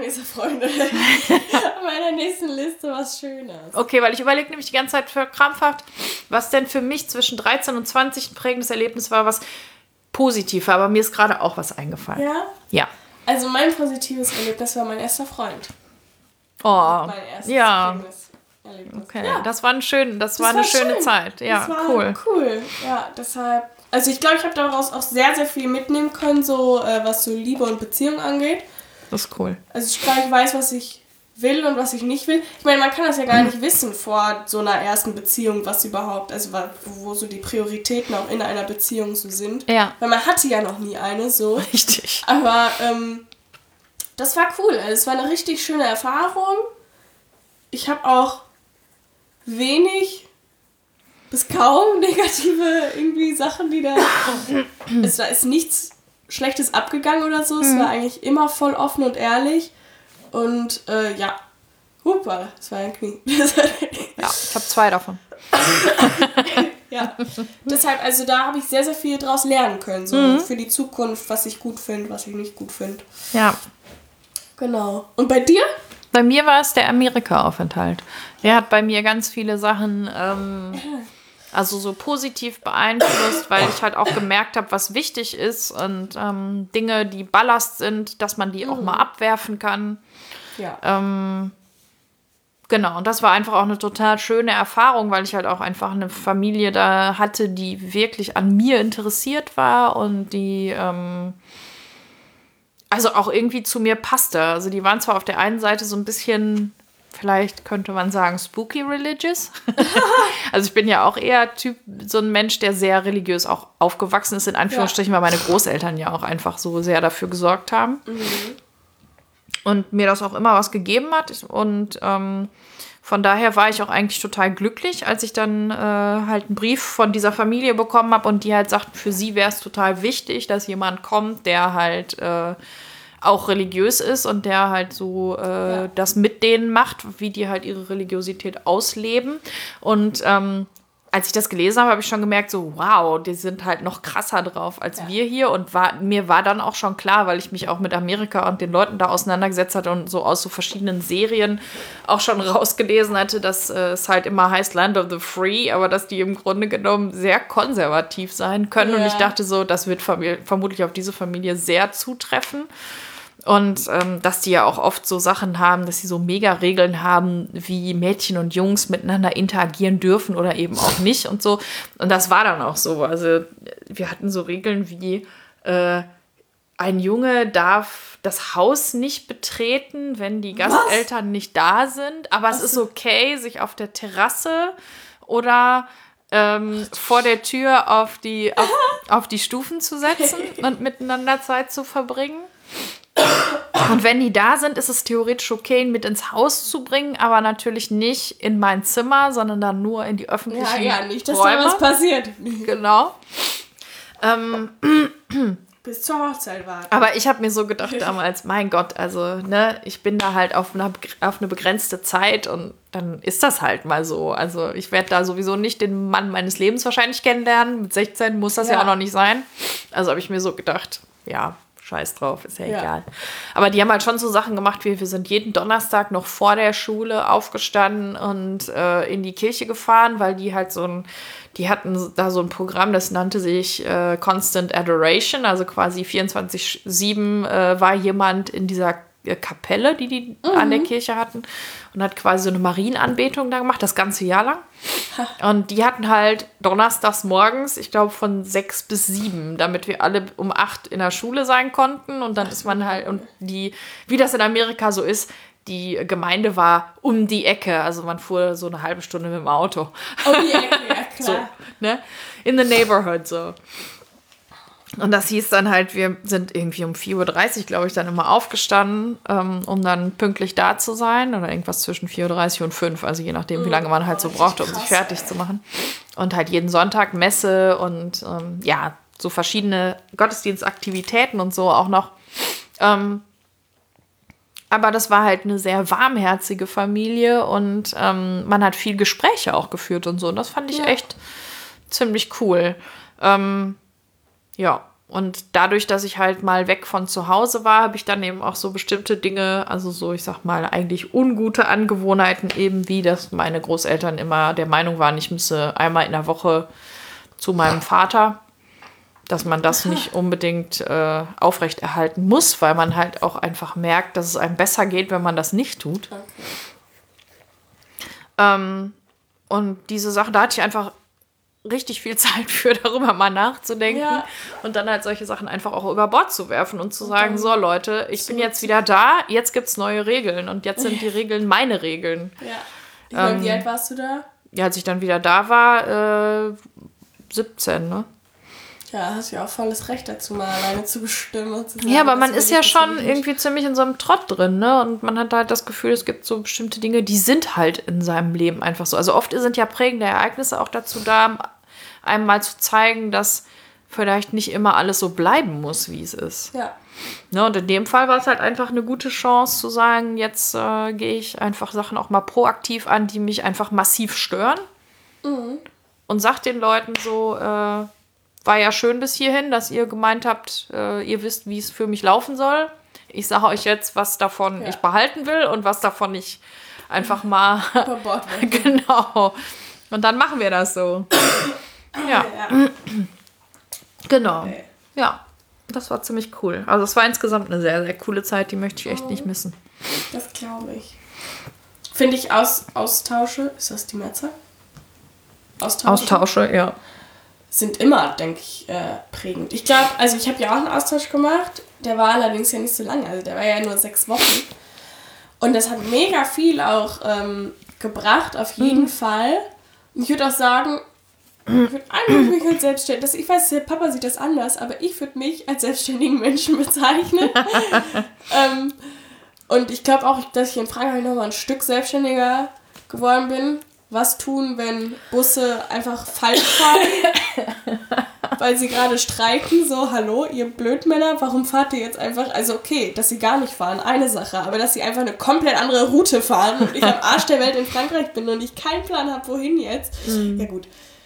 nächsten Liste was Schönes. Okay, weil ich überlege nämlich die ganze Zeit krampfhaft, was denn für mich zwischen 13 und 20 ein prägendes Erlebnis war, was positiv war. Aber mir ist gerade auch was eingefallen. Ja? Ja. Also mein positives Erlebnis war mein erster Freund. Oh, mein erstes Erlebnis. Okay, ja. Das war eine schöne Zeit. Ja, das war cool. Ja, deshalb. Also ich glaube, ich habe daraus auch sehr, sehr viel mitnehmen können, so was so Liebe und Beziehung angeht. Das ist cool. Also ich glaube, ich weiß, was ich will und was ich nicht will. Ich meine, man kann das ja gar nicht wissen vor so einer ersten Beziehung, was überhaupt, also wo so die Prioritäten auch in einer Beziehung so sind. Ja. Weil man hatte ja noch nie eine so. Richtig. Aber das war cool. Also, es war eine richtig schöne Erfahrung. Ich habe auch wenig bis kaum negative irgendwie Sachen, die da... Es ist nichts Schlechtes abgegangen oder so. Es war eigentlich immer voll offen und ehrlich. Und ja, hupa, das war ein Knie. Ja, ich habe 2 davon. Ja, deshalb, also da habe ich sehr, sehr viel draus lernen können. So für die Zukunft, was ich gut finde, was ich nicht gut finde. Ja. Genau. Und bei dir? Bei mir war es der Amerika-Aufenthalt. Der hat bei mir ganz viele Sachen also so positiv beeinflusst, weil ich halt auch gemerkt habe, was wichtig ist und Dinge, die Ballast sind, dass man die auch mal abwerfen kann. Ja. Genau, und das war einfach auch eine total schöne Erfahrung, weil ich halt auch einfach eine Familie da hatte, die wirklich an mir interessiert war und die also auch irgendwie zu mir passte. Also die waren zwar auf der einen Seite so ein bisschen, vielleicht könnte man sagen, spooky religious. Also ich bin ja auch eher so ein Mensch, der sehr religiös auch aufgewachsen ist, in Anführungsstrichen, weil meine Großeltern ja auch einfach so sehr dafür gesorgt haben. Und mir das auch immer was gegeben hat. Und von daher war ich auch eigentlich total glücklich, als ich dann halt einen Brief von dieser Familie bekommen habe und die halt sagten, für sie wäre es total wichtig, dass jemand kommt, der halt auch religiös ist und der halt so das mit denen macht, wie die halt ihre Religiosität ausleben. Und als ich das gelesen habe, habe ich schon gemerkt, so wow, die sind halt noch krasser drauf als wir hier. Und mir war dann auch schon klar, weil ich mich auch mit Amerika und den Leuten da auseinandergesetzt hatte und so aus so verschiedenen Serien auch schon rausgelesen hatte, dass es halt immer heißt Land of the Free, aber dass die im Grunde genommen sehr konservativ sein können. Und ich dachte so, das wird vermutlich auf diese Familie sehr zutreffen. Und dass die ja auch oft so Sachen haben, dass sie so Mega-Regeln haben, wie Mädchen und Jungs miteinander interagieren dürfen oder eben auch nicht und so. Und das war dann auch so. Also wir hatten so Regeln wie ein Junge darf das Haus nicht betreten, wenn die Gasteltern nicht da sind. Aber es ist okay, sich auf der Terrasse oder vor der Tür auf die Stufen zu setzen und miteinander Zeit zu verbringen. Und wenn die da sind, ist es theoretisch okay, ihn mit ins Haus zu bringen, aber natürlich nicht in mein Zimmer, sondern dann nur in die öffentlichen Ja, nicht, dass Räume. da was passiert. Genau. Bis zur Hochzeit warten. Aber ich habe mir so gedacht damals, mein Gott, also ne, ich bin da halt auf eine begrenzte Zeit und dann ist das halt mal so. Also ich werde da sowieso nicht den Mann meines Lebens wahrscheinlich kennenlernen. Mit 16 muss das ja auch noch nicht sein. Also habe ich mir so gedacht, ja, scheiß drauf, ist ja egal. Aber die haben halt schon so Sachen gemacht, wie wir sind jeden Donnerstag noch vor der Schule aufgestanden und in die Kirche gefahren, weil die halt die hatten da so ein Programm, das nannte sich Constant Adoration, also quasi 24/7 war jemand in dieser Kapelle, die an der Kirche hatten und hat quasi so eine Marienanbetung da gemacht, das ganze Jahr lang. Und die hatten halt donnerstags morgens, ich glaube von 6 bis 7, damit wir alle um 8 in der Schule sein konnten und dann ist man halt, und wie das in Amerika so ist, die Gemeinde war um die Ecke, also man fuhr so eine halbe Stunde mit dem Auto. Um die Ecke, ja klar. So, ne? In the neighborhood so. Und das hieß dann halt, wir sind irgendwie um 4:30 Uhr, glaube ich, dann immer aufgestanden, um dann pünktlich da zu sein. Oder irgendwas zwischen 4:30 Uhr und 5 Uhr, also je nachdem, wie lange man halt so brauchte, um sich fertig zu machen. Und halt jeden Sonntag Messe und so verschiedene Gottesdienstaktivitäten und so auch noch. Aber das war halt eine sehr warmherzige Familie und man hat viel Gespräche auch geführt und so. Und das fand ich echt ziemlich cool. Ja, und dadurch, dass ich halt mal weg von zu Hause war, habe ich dann eben auch so bestimmte Dinge, also so, ich sag mal, eigentlich ungute Angewohnheiten eben, wie dass meine Großeltern immer der Meinung waren, ich müsse einmal in der Woche zu meinem Vater, dass man das nicht unbedingt aufrechterhalten muss, weil man halt auch einfach merkt, dass es einem besser geht, wenn man das nicht tut. Okay. Und diese Sache, da hatte ich einfach richtig viel Zeit für, darüber mal nachzudenken und dann halt solche Sachen einfach auch über Bord zu werfen und zu sagen, so Leute, ich bin jetzt wieder da, jetzt gibt's neue Regeln und jetzt sind die Regeln meine Regeln. Ja. Ich meine, wie alt warst du da? Ja, als ich dann wieder da war, 17, ne? Ja, hast ja auch volles Recht dazu, mal alleine zu bestimmen. Und zu sagen, ja, aber man ist ja schon irgendwie ziemlich in so einem Trott drin, ne? Und man hat halt das Gefühl, es gibt so bestimmte Dinge, die sind halt in seinem Leben einfach so. Also oft sind ja prägende Ereignisse auch dazu da, einem mal zu zeigen, dass vielleicht nicht immer alles so bleiben muss, wie es ist. Ja. Ne? Und in dem Fall war es halt einfach eine gute Chance zu sagen, jetzt gehe ich einfach Sachen auch mal proaktiv an, die mich einfach massiv stören. Mhm. Und sag den Leuten so, war ja schön bis hierhin, dass ihr gemeint habt, ihr wisst, wie es für mich laufen soll. Ich sage euch jetzt, was davon ich behalten will und was davon ich einfach mal... Über Bord werfen. Genau. Und dann machen wir das so. Ja. Genau. Okay. Ja, das war ziemlich cool. Also es war insgesamt eine sehr, sehr coole Zeit, die möchte ich echt nicht missen. Das glaube ich. Finde ich Austausche, ist das die Mehrzahl? Austausche, ja. Sind immer, denke ich, prägend. Ich glaube, also ich habe ja auch einen Austausch gemacht, der war allerdings ja nicht so lang, also der war ja nur 6 Wochen. Und das hat mega viel auch gebracht, auf jeden Fall. Und ich würde auch sagen, ich würde einfach mich als selbstständig, ich weiß, der Papa sieht das anders, aber ich würde mich als selbstständigen Menschen bezeichnen. Und ich glaube auch, dass ich in Frankreich nochmal ein Stück selbstständiger geworden bin. Was tun, wenn Busse einfach falsch fahren, weil sie gerade streiken, so, hallo, ihr Blödmänner, warum fahrt ihr jetzt einfach, also okay, dass sie gar nicht fahren, eine Sache, aber dass sie einfach eine komplett andere Route fahren und ich am Arsch der Welt in Frankreich bin und ich keinen Plan habe, wohin jetzt. Ja gut.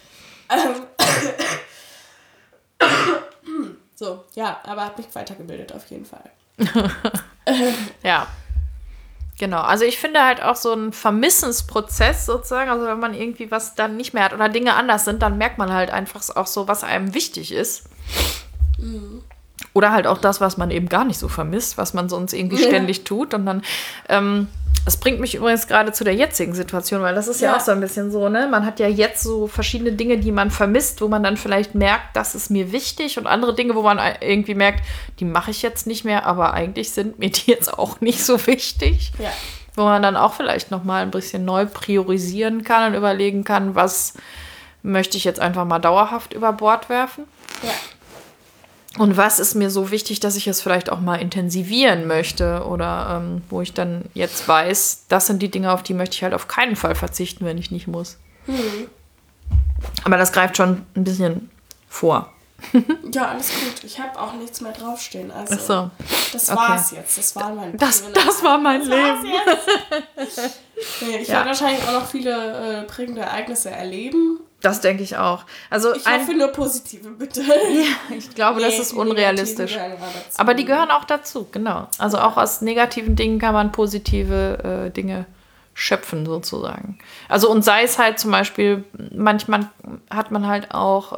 So, ja, aber hat mich weitergebildet auf jeden Fall. Ja. Genau, also ich finde halt auch so ein Vermissensprozess sozusagen, also wenn man irgendwie was dann nicht mehr hat oder Dinge anders sind, dann merkt man halt einfach auch so, was einem wichtig ist. Mhm. Oder halt auch das, was man eben gar nicht so vermisst, was man sonst irgendwie ständig tut. Und dann, es bringt mich übrigens gerade zu der jetzigen Situation, weil das ist ja auch so ein bisschen so, ne? Man hat ja jetzt so verschiedene Dinge, die man vermisst, wo man dann vielleicht merkt, das ist mir wichtig und andere Dinge, wo man irgendwie merkt, die mache ich jetzt nicht mehr, aber eigentlich sind mir die jetzt auch nicht so wichtig. Ja. Wo man dann auch vielleicht nochmal ein bisschen neu priorisieren kann und überlegen kann, was möchte ich jetzt einfach mal dauerhaft über Bord werfen. Ja. Und was ist mir so wichtig, dass ich es vielleicht auch mal intensivieren möchte oder wo ich dann jetzt weiß, das sind die Dinge, auf die möchte ich halt auf keinen Fall verzichten, wenn ich nicht muss. Mhm. Aber das greift schon ein bisschen vor. Ja, alles gut. Ich habe auch nichts mehr draufstehen. Also, ach so. Das war's jetzt. Das war mein Leben. Das war mein Leben. Ich werde wahrscheinlich auch noch viele prägende Ereignisse erleben. Das denke ich auch. Also ich hoffe nur positive, bitte. Ja, ich glaube, das ist unrealistisch. Aber die gehören auch dazu, genau. Also auch aus negativen Dingen kann man positive Dinge schöpfen, sozusagen. Also und sei es halt zum Beispiel, manchmal hat man halt auch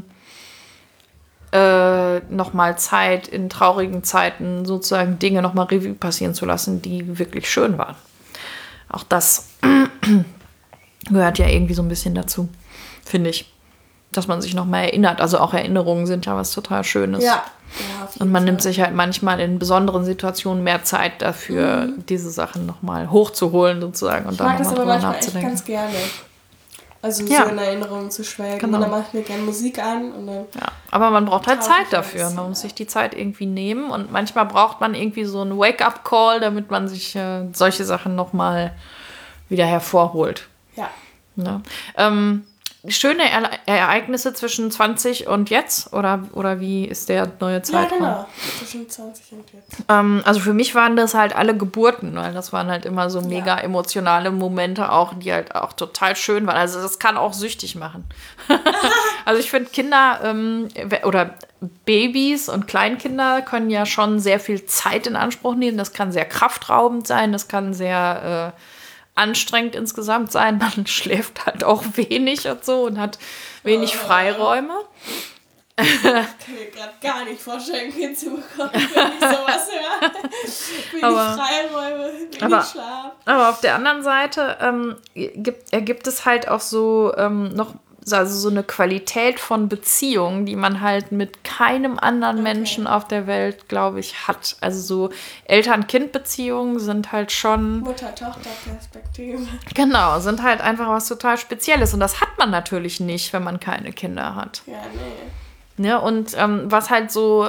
nochmal Zeit, in traurigen Zeiten sozusagen Dinge nochmal Revue passieren zu lassen, die wirklich schön waren. Auch das gehört ja irgendwie so ein bisschen dazu, finde ich. Dass man sich nochmal erinnert. Also auch Erinnerungen sind ja was total Schönes. Ja. Und man nimmt sich halt manchmal in besonderen Situationen mehr Zeit dafür, diese Sachen nochmal hochzuholen sozusagen und dann nochmal drüber nachzudenken. Ich ganz gerne. Also so in Erinnerungen zu schwelgen. Genau. Und dann mache ich mir gerne Musik an. Und dann aber man braucht halt Zeit dafür. Man muss sich die Zeit irgendwie nehmen. Und manchmal braucht man irgendwie so einen Wake-up-Call, damit man sich solche Sachen nochmal wieder hervorholt. Ja. Schöne Ereignisse zwischen 20 und jetzt? Oder wie ist der neue Zeitraum? Ja, genau. Zwischen 20 und jetzt. Also für mich waren das halt alle Geburten, weil das waren halt immer so mega emotionale Momente auch, die halt auch total schön waren. Also das kann auch süchtig machen. Also ich finde Kinder oder Babys und Kleinkinder können ja schon sehr viel Zeit in Anspruch nehmen. Das kann sehr kraftraubend sein, das kann sehr anstrengend insgesamt sein. Man schläft halt auch wenig und so und hat wenig Freiräume. Ich kann mir gerade gar nicht vorstellen, ein Kind zu bekommen, wenn ich sowas höre. Wenig Freiräume, wenig Schlaf. Aber auf der anderen Seite ergibt es halt auch so noch also so eine Qualität von Beziehung, die man halt mit keinem anderen Menschen auf der Welt, glaube ich, hat. Also so Eltern-Kind-Beziehungen sind halt schon... Mutter-Tochter-Perspektive. Genau, sind halt einfach was total Spezielles. Und das hat man natürlich nicht, wenn man keine Kinder hat. Ja, nee. Ja, und was halt so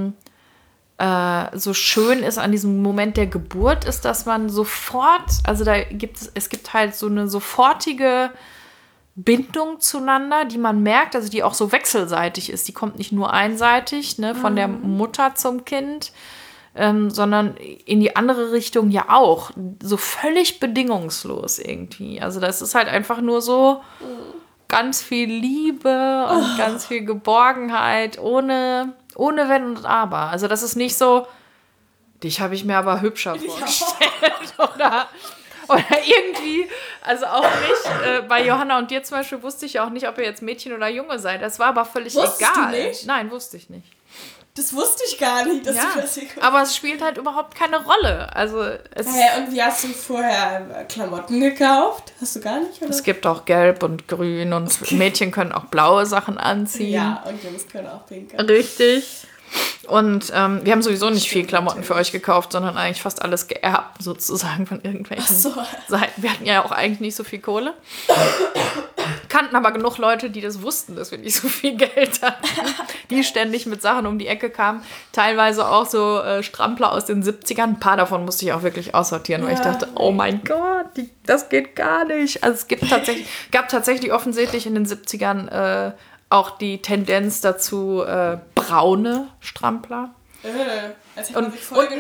schön ist an diesem Moment der Geburt, ist, dass man sofort, also es gibt halt so eine sofortige Bindung zueinander, die man merkt, also die auch so wechselseitig ist. Die kommt nicht nur einseitig, ne, von der Mutter zum Kind, sondern in die andere Richtung ja auch. So völlig bedingungslos irgendwie. Also das ist halt einfach nur so ganz viel Liebe und ganz viel Geborgenheit, ohne Wenn und Aber. Also das ist nicht so, dich habe ich mir aber hübscher vorgestellt. Oder irgendwie, also auch nicht, bei Johanna und dir zum Beispiel wusste ich auch nicht, ob ihr jetzt Mädchen oder Junge seid. Das war aber völlig egal. Du nicht? Nein, wusste ich nicht. Das wusste ich gar nicht, dass du das hier aber es spielt halt überhaupt keine Rolle. Also und wie hast du vorher Klamotten gekauft? Hast du gar nicht, oder? Es gibt auch Gelb und Grün und Mädchen können auch blaue Sachen anziehen. Ja, und Jungs können auch pink. Richtig. Und wir haben sowieso nicht viel Klamotten für euch gekauft, sondern eigentlich fast alles geerbt, sozusagen, von irgendwelchen Seiten. Wir hatten ja auch eigentlich nicht so viel Kohle. Kannten aber genug Leute, die das wussten, dass wir nicht so viel Geld hatten, die ständig mit Sachen um die Ecke kamen. Teilweise auch so Strampler aus den 70ern. Ein paar davon musste ich auch wirklich aussortieren, weil ich dachte, oh mein Gott, das geht gar nicht. Also es gab tatsächlich offensichtlich in den 70ern auch die Tendenz dazu, braune Strampler. Und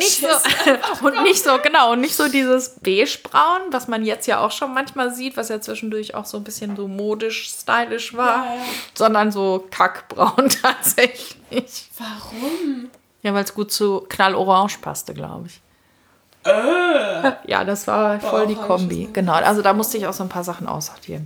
nicht so dieses beigebraun, was man jetzt ja auch schon manchmal sieht, was ja zwischendurch auch so ein bisschen so modisch, stylisch war, sondern so kackbraun tatsächlich. Warum? Ja, weil es gut zu knallorange passte, glaube ich. Ja, das war voll die Kombi. Genau, also da musste ich auch so ein paar Sachen aussortieren.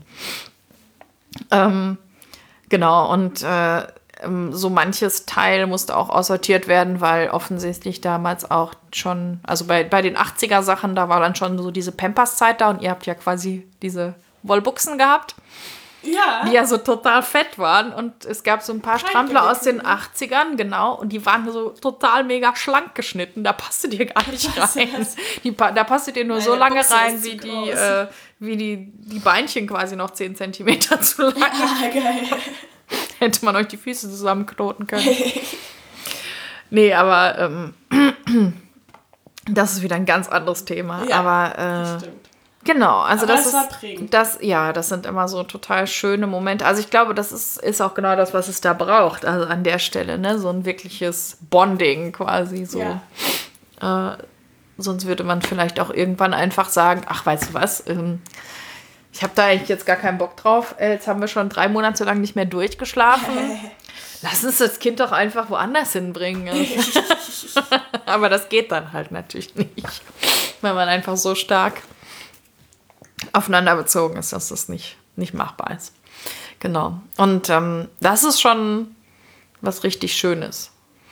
Genau, und so manches Teil musste auch aussortiert werden, weil offensichtlich damals auch schon, also bei den 80er-Sachen, da war dann schon so diese Pampers-Zeit da und ihr habt ja quasi diese Wollbuchsen gehabt, die ja so total fett waren und es gab so ein paar Strampler aus den 80ern, genau, und die waren so total mega schlank geschnitten, da passte dir gar nicht rein. Da passte dir nur so lange rein, wie die Beinchen quasi noch 10 Zentimeter zu lang. Ja, geil. Hätte man euch die Füße zusammenknoten können. Nee, aber das ist wieder ein ganz anderes Thema. Ja, aber das stimmt. genau, also aber das war prägend. das sind immer so total schöne Momente. Also ich glaube, das ist auch genau das, was es da braucht. Also an der Stelle, ne, so ein wirkliches Bonding quasi so. Ja. Sonst würde man vielleicht auch irgendwann einfach sagen, ach, weißt du was, ich habe da eigentlich jetzt gar keinen Bock drauf. Jetzt haben wir schon 3 Monate lang nicht mehr durchgeschlafen. Lass uns das Kind doch einfach woanders hinbringen. Aber das geht dann halt natürlich nicht. Weil man einfach so stark aufeinander bezogen ist, dass das nicht machbar ist. Genau. Und das ist schon was richtig Schönes.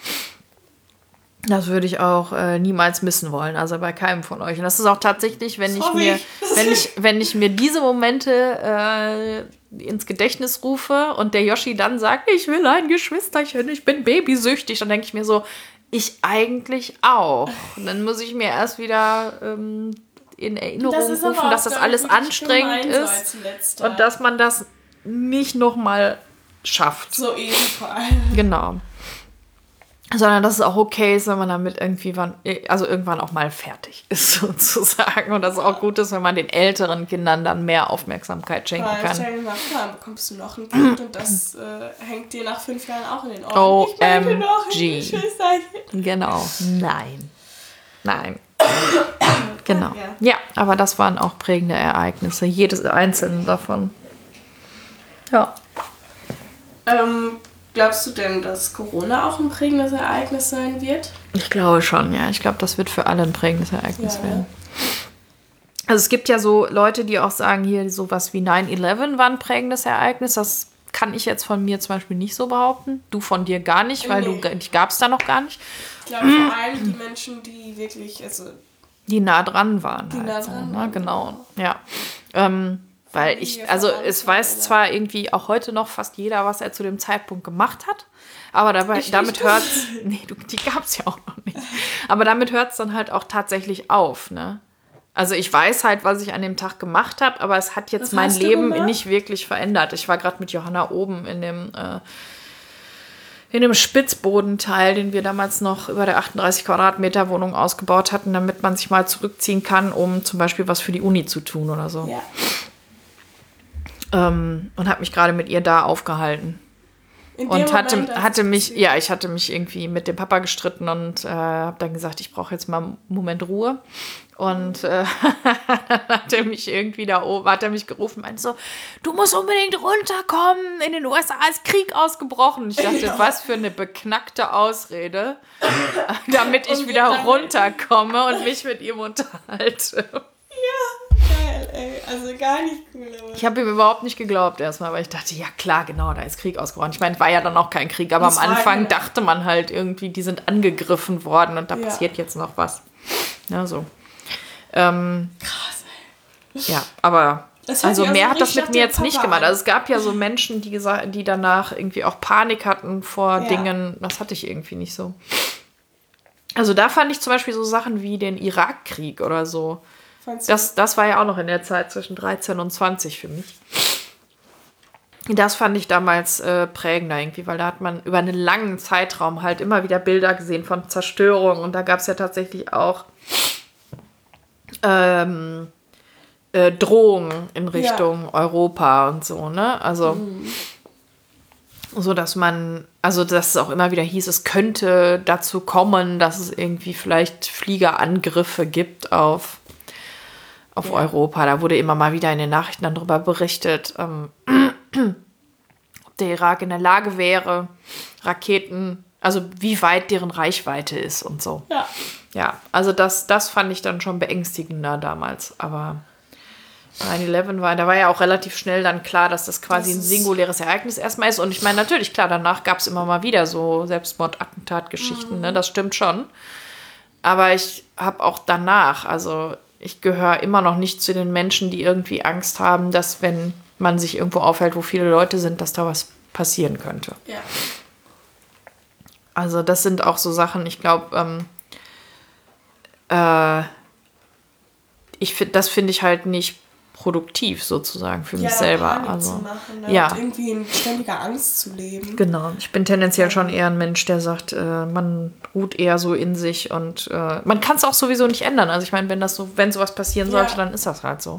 Das würde ich auch niemals missen wollen, also bei keinem von euch. Und das ist auch tatsächlich, wenn ich mir diese Momente ins Gedächtnis rufe und der Yoshi dann sagt, ich will ein Geschwisterchen, ich bin babysüchtig, dann denke ich mir so, ich eigentlich auch. Und dann muss ich mir erst wieder in Erinnerung rufen, dass das alles anstrengend ist und dass man das nicht nochmal schafft. So eben vor allem. Genau. Sondern dass es auch okay ist, wenn man damit irgendwann auch mal fertig ist, sozusagen. Und dass es auch gut ist, wenn man den älteren Kindern dann mehr Aufmerksamkeit schenken kann. Stell dir mal vor, dann bekommst du noch ein Kind und das hängt dir nach 5 Jahren auch in den Ohren. OMG. Genau. Nein. Genau. Ja, aber das waren auch prägende Ereignisse. Jedes einzelne davon. Ja. Glaubst du denn, dass Corona auch ein prägendes Ereignis sein wird? Ich glaube schon, ja. Ich glaube, das wird für alle ein prägendes Ereignis werden. Also es gibt ja so Leute, die auch sagen, hier sowas wie 9/11 war ein prägendes Ereignis. Das kann ich jetzt von mir zum Beispiel nicht so behaupten. Du von dir gar nicht, weil dich gab es da noch gar nicht. Ich glaube vor allem die Menschen, die wirklich, also... Die nah dran waren. Die nah dran waren. Genau, ja. Weil es weiß zwar irgendwie auch heute noch fast jeder, was er zu dem Zeitpunkt gemacht hat, aber damit hört's, die gab's ja auch noch nicht. Aber damit hört's dann halt auch tatsächlich auf, ne? Also ich weiß halt, was ich an dem Tag gemacht habe, aber es hat jetzt mein Leben nicht wirklich verändert. Ich war gerade mit Johanna oben in dem Spitzbodenteil, den wir damals noch über der 38 Quadratmeter Wohnung ausgebaut hatten, damit man sich mal zurückziehen kann, um zum Beispiel was für die Uni zu tun oder so. Ja. Und habe mich gerade mit ihr da aufgehalten. Und hatte mich irgendwie mit dem Papa gestritten und habe dann gesagt, ich brauche jetzt mal einen Moment Ruhe. Und dann hat er mich irgendwie da oben, hat er mich gerufen, meinte so, du musst unbedingt runterkommen, in den USA ist Krieg ausgebrochen. Ich dachte, was für eine beknackte Ausrede, damit ich wieder runterkomme und mich mit ihm unterhalte. Ja, geil, ey. Also gar nicht cool. Aber ich habe ihm überhaupt nicht geglaubt erstmal, weil ich dachte, ja klar, genau, da ist Krieg ausgebrochen. Ich meine, war ja dann auch kein Krieg, aber am Anfang dachte man halt irgendwie, die sind angegriffen worden und da passiert jetzt noch was. Ja, so. Krass, ey. Ja, aber also mehr hat das mit mir jetzt nicht gemacht. an. Also es gab ja so Menschen, die danach irgendwie auch Panik hatten vor Dingen. Das hatte ich irgendwie nicht so. Also da fand ich zum Beispiel so Sachen wie den Irakkrieg oder so. Das war ja auch noch in der Zeit zwischen 13 und 20 für mich. Das fand ich damals prägender irgendwie, weil da hat man über einen langen Zeitraum halt immer wieder Bilder gesehen von Zerstörung und da gab es ja tatsächlich auch Drohungen in Richtung Europa und so, ne? Also so, dass es auch immer wieder hieß, es könnte dazu kommen, dass es irgendwie vielleicht Fliegerangriffe gibt auf Europa. Da wurde immer mal wieder in den Nachrichten dann darüber berichtet, ob der Irak in der Lage wäre, Raketen, also wie weit deren Reichweite ist und so. Ja, also das fand ich dann schon beängstigender damals. Aber 9/11 war ja auch relativ schnell dann klar, dass das quasi ein singuläres Ereignis erstmal ist. Und ich meine, natürlich, klar, danach gab es immer mal wieder so Selbstmord-Attentat-Geschichten, ne? Das stimmt schon. Aber ich habe auch danach, also ich gehöre immer noch nicht zu den Menschen, die irgendwie Angst haben, dass wenn man sich irgendwo aufhält, wo viele Leute sind, dass da was passieren könnte. Ja. Also das sind auch so Sachen, ich glaube, das finde ich halt nicht produktiv sozusagen für mich selber. Panik also zu machen, ne? Und irgendwie in ständiger Angst zu leben. Genau, ich bin tendenziell schon eher ein Mensch, der sagt, man ruht eher so in sich und man kann es auch sowieso nicht ändern. Also ich meine, wenn sowas passieren sollte, dann ist das halt so.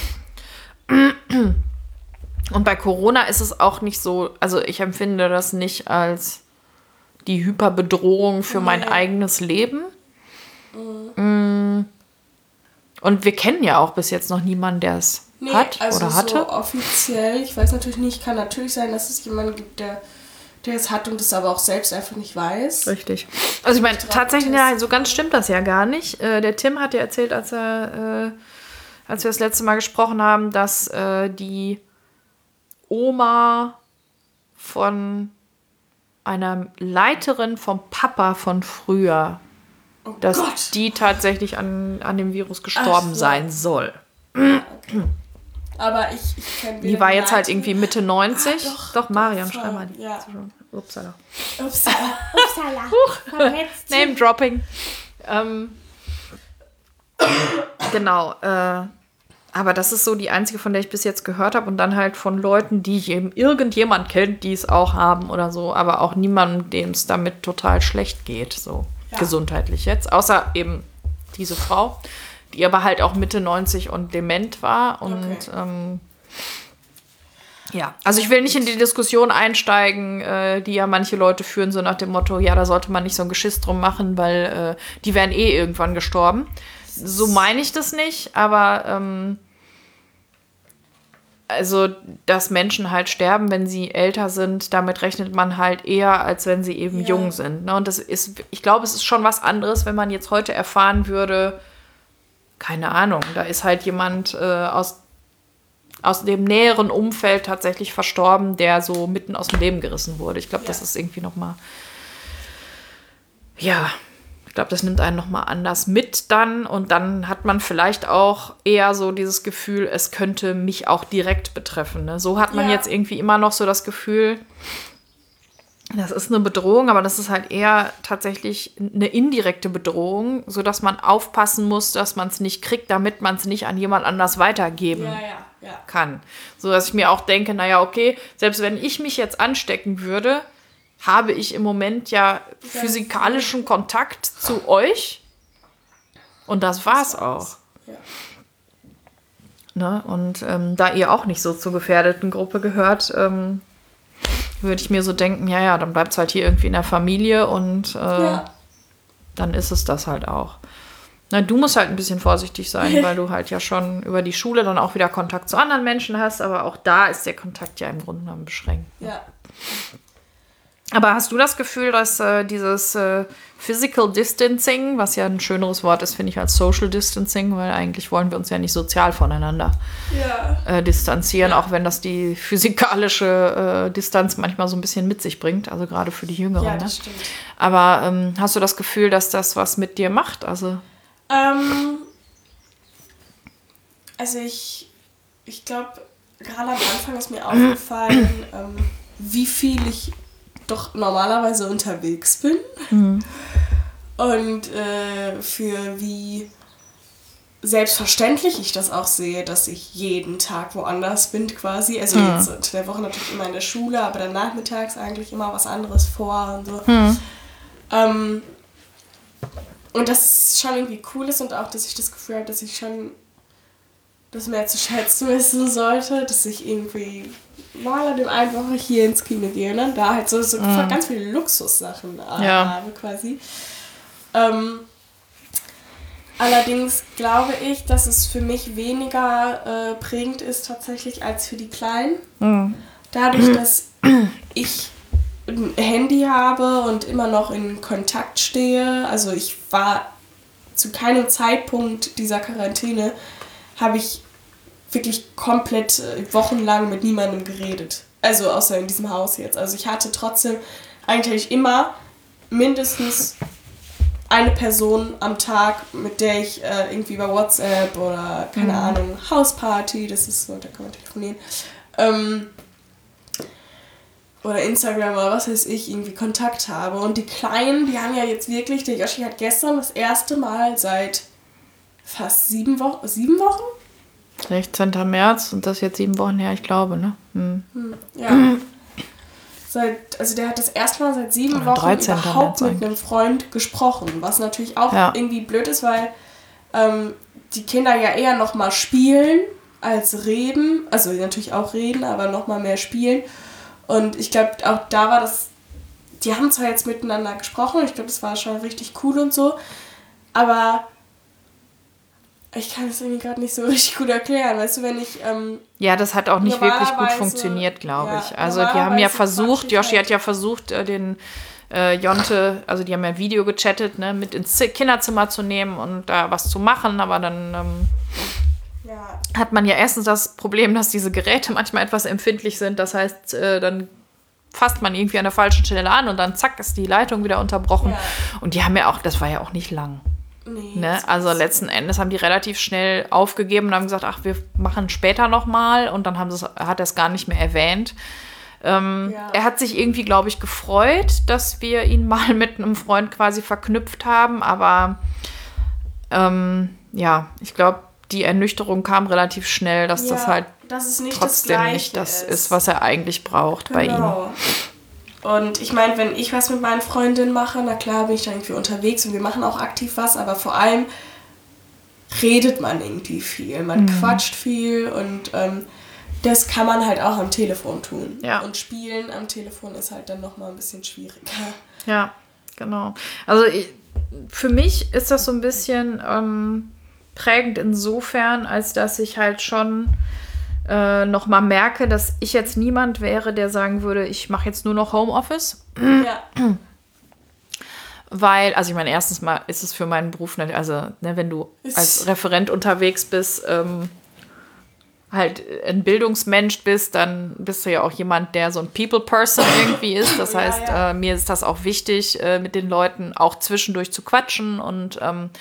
Und bei Corona ist es auch nicht so, also ich empfinde das nicht als die Hyperbedrohung für mein eigenes Leben. Und wir kennen ja auch bis jetzt noch niemanden, der es hat oder hatte. So offiziell, ich weiß natürlich nicht, kann natürlich sein, dass es jemanden gibt, der es hat und es aber auch selbst einfach nicht weiß. Richtig. Also ich meine, tatsächlich, ja, so ganz stimmt das ja gar nicht. Der Tim hat ja erzählt, als wir das letzte Mal gesprochen haben, dass die Oma von einer Leiterin vom Papa von früher, dass die tatsächlich an dem Virus gestorben sein soll. Okay. Aber ich kenne die war jetzt halt irgendwie Mitte 90. Doch, Marion, schreib mal. Ja. Upsala. Name Dropping. Genau. Aber das ist so die einzige, von der ich bis jetzt gehört habe. Und dann halt von Leuten, die irgendjemand kennt, die es auch haben oder so. Aber auch niemandem, dem es damit total schlecht geht. So gesundheitlich jetzt. Außer eben diese Frau, die aber halt auch Mitte 90 und dement war. Und also ich will nicht in die Diskussion einsteigen, die ja manche Leute führen, so nach dem Motto, ja, da sollte man nicht so ein Geschiss drum machen, weil die wären irgendwann gestorben. So meine ich das nicht, aber also, dass Menschen halt sterben, wenn sie älter sind, damit rechnet man halt eher, als wenn sie eben jung sind. Ne? Und ich glaube, es ist schon was anderes, wenn man jetzt heute erfahren würde, keine Ahnung, da ist halt jemand aus dem näheren Umfeld tatsächlich verstorben, der so mitten aus dem Leben gerissen wurde. Ich glaube, das ist irgendwie nochmal, Ich glaube, das nimmt einen nochmal anders mit dann. Und dann hat man vielleicht auch eher so dieses Gefühl, es könnte mich auch direkt betreffen. Ne? So hat man jetzt irgendwie immer noch so das Gefühl, das ist eine Bedrohung, aber das ist halt eher tatsächlich eine indirekte Bedrohung, sodass man aufpassen muss, dass man es nicht kriegt, damit man es nicht an jemand anders weitergeben kann. So dass ich mir auch denke, naja, okay, selbst wenn ich mich jetzt anstecken würde, habe ich im Moment ja physikalischen Kontakt zu euch und das war's auch. Ja. Ne? Und da ihr auch nicht so zur gefährdeten Gruppe gehört, würde ich mir so denken, ja, dann bleibt es halt hier irgendwie in der Familie und dann ist es das halt auch. Na, du musst halt ein bisschen vorsichtig sein, weil du halt ja schon über die Schule dann auch wieder Kontakt zu anderen Menschen hast, aber auch da ist der Kontakt ja im Grunde genommen beschränkt. Ja. Aber hast du das Gefühl, dass dieses Physical Distancing, was ja ein schöneres Wort ist, finde ich, als Social Distancing, weil eigentlich wollen wir uns ja nicht sozial voneinander distanzieren, auch wenn das die physikalische Distanz manchmal so ein bisschen mit sich bringt, also gerade für die Jüngeren. Ja, das stimmt. Aber hast du das Gefühl, dass das was mit dir macht? Also ich glaube, gerade am Anfang ist mir aufgefallen, wie viel ich doch normalerweise unterwegs bin. Und für wie selbstverständlich ich das auch sehe, dass ich jeden Tag woanders bin quasi. Also jetzt unter der Woche natürlich immer in der Schule, aber dann nachmittags eigentlich immer was anderes vor und so. Und das schon irgendwie cool ist und auch, dass ich das Gefühl habe, dass ich schon das mehr zu schätzen wissen sollte, dass ich irgendwie mal an dem einen Woche hier ins Kino gehe und dann da halt so ganz viele Luxussachen habe quasi. Allerdings glaube ich, dass es für mich weniger prägend ist tatsächlich als für die Kleinen. Dadurch, dass ich ein Handy habe und immer noch in Kontakt stehe, also ich war zu keinem Zeitpunkt dieser Quarantäne, habe ich wirklich komplett wochenlang mit niemandem geredet. Also außer in diesem Haus jetzt. Also ich hatte trotzdem eigentlich immer mindestens eine Person am Tag, mit der ich irgendwie über WhatsApp oder, keine Ahnung, Hausparty, das ist so, da kann man telefonieren, oder Instagram oder was weiß ich, irgendwie Kontakt habe. Und die Kleinen, die haben ja jetzt wirklich, der Yoshi hat gestern das erste Mal seit fast 7 Wochen? 16. März und das jetzt 7 Wochen her, ich glaube, ne? Ja. Also der hat das erste Mal seit 7 Wochen überhaupt mit einem Freund gesprochen, was natürlich auch irgendwie blöd ist, weil die Kinder ja eher noch mal spielen als reden, also natürlich auch reden, aber noch mal mehr spielen. Und ich glaube, auch da war das, die haben zwar jetzt miteinander gesprochen, ich glaube, das war schon richtig cool und so, aber ich kann es irgendwie gerade nicht so richtig gut erklären, weißt du, wenn ich... ja, das hat auch nicht wirklich gut funktioniert, glaube ich. Also die haben ja versucht, Yoshi hat ja versucht, den Jonte, also die haben ja ein Video gechattet, ne, mit ins Kinderzimmer zu nehmen und da was zu machen, aber dann hat man ja erstens das Problem, dass diese Geräte manchmal etwas empfindlich sind, das heißt, dann fasst man irgendwie an der falschen Stelle an und dann zack, ist die Leitung wieder unterbrochen. Und die haben ja auch, das war ja auch nicht lang. Nee, ne? Also letzten Endes haben die relativ schnell aufgegeben und haben gesagt, ach, wir machen später nochmal und dann hat er es gar nicht mehr erwähnt. Er hat sich irgendwie, glaube ich, gefreut, dass wir ihn mal mit einem Freund quasi verknüpft haben, aber ich glaube, die Ernüchterung kam relativ schnell, dass das halt trotzdem nicht das ist, was er eigentlich braucht bei ihm. Und ich meine, wenn ich was mit meinen Freundinnen mache, na klar bin ich da irgendwie unterwegs und wir machen auch aktiv was, aber vor allem redet man irgendwie viel, man quatscht viel und das kann man halt auch am Telefon tun. Ja. Und spielen am Telefon ist halt dann nochmal ein bisschen schwieriger. Ja, genau. Also für mich ist das so ein bisschen prägend insofern, als dass ich halt schon nochmal merke, dass ich jetzt niemand wäre, der sagen würde, ich mache jetzt nur noch Homeoffice. Ja. Weil, also ich meine, erstens mal ist es für meinen Beruf, also wenn du als Referent unterwegs bist, halt ein Bildungsmensch bist, dann bist du ja auch jemand, der so ein People-Person irgendwie ist. Das heißt, mir ist das auch wichtig, mit den Leuten auch zwischendurch zu quatschen und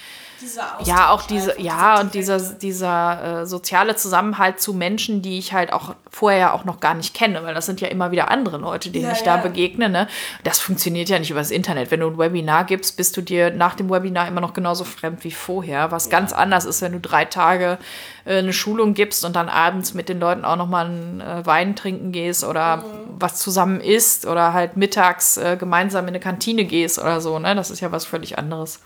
dieser soziale Zusammenhalt zu Menschen, die ich halt auch vorher auch noch gar nicht kenne, weil das sind ja immer wieder andere Leute, denen ich da begegne. Ne? Das funktioniert ja nicht übers Internet. Wenn du ein Webinar gibst, bist du dir nach dem Webinar immer noch genauso fremd wie vorher, was ganz anders ist, wenn du 3 Tage eine Schulung gibst und dann abends mit den Leuten auch nochmal einen Wein trinken gehst oder was zusammen isst oder halt mittags gemeinsam in eine Kantine gehst oder so. Ne? Das ist ja was völlig anderes.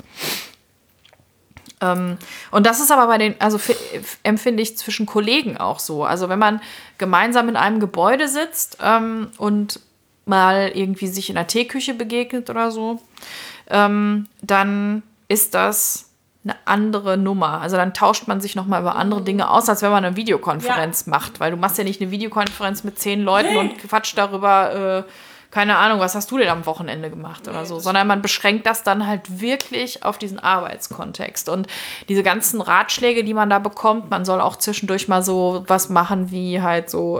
Und das ist aber empfinde ich zwischen Kollegen auch so. Also wenn man gemeinsam in einem Gebäude sitzt und mal irgendwie sich in der Teeküche begegnet oder so, dann ist das eine andere Nummer. Also dann tauscht man sich nochmal über andere Dinge aus, als wenn man eine Videokonferenz macht. Weil du machst ja nicht eine Videokonferenz mit 10 Leuten und quatscht darüber, keine Ahnung, was hast du denn am Wochenende gemacht oder so, sondern man beschränkt das dann halt wirklich auf diesen Arbeitskontext. Und diese ganzen Ratschläge, die man da bekommt, man soll auch zwischendurch mal so was machen wie halt so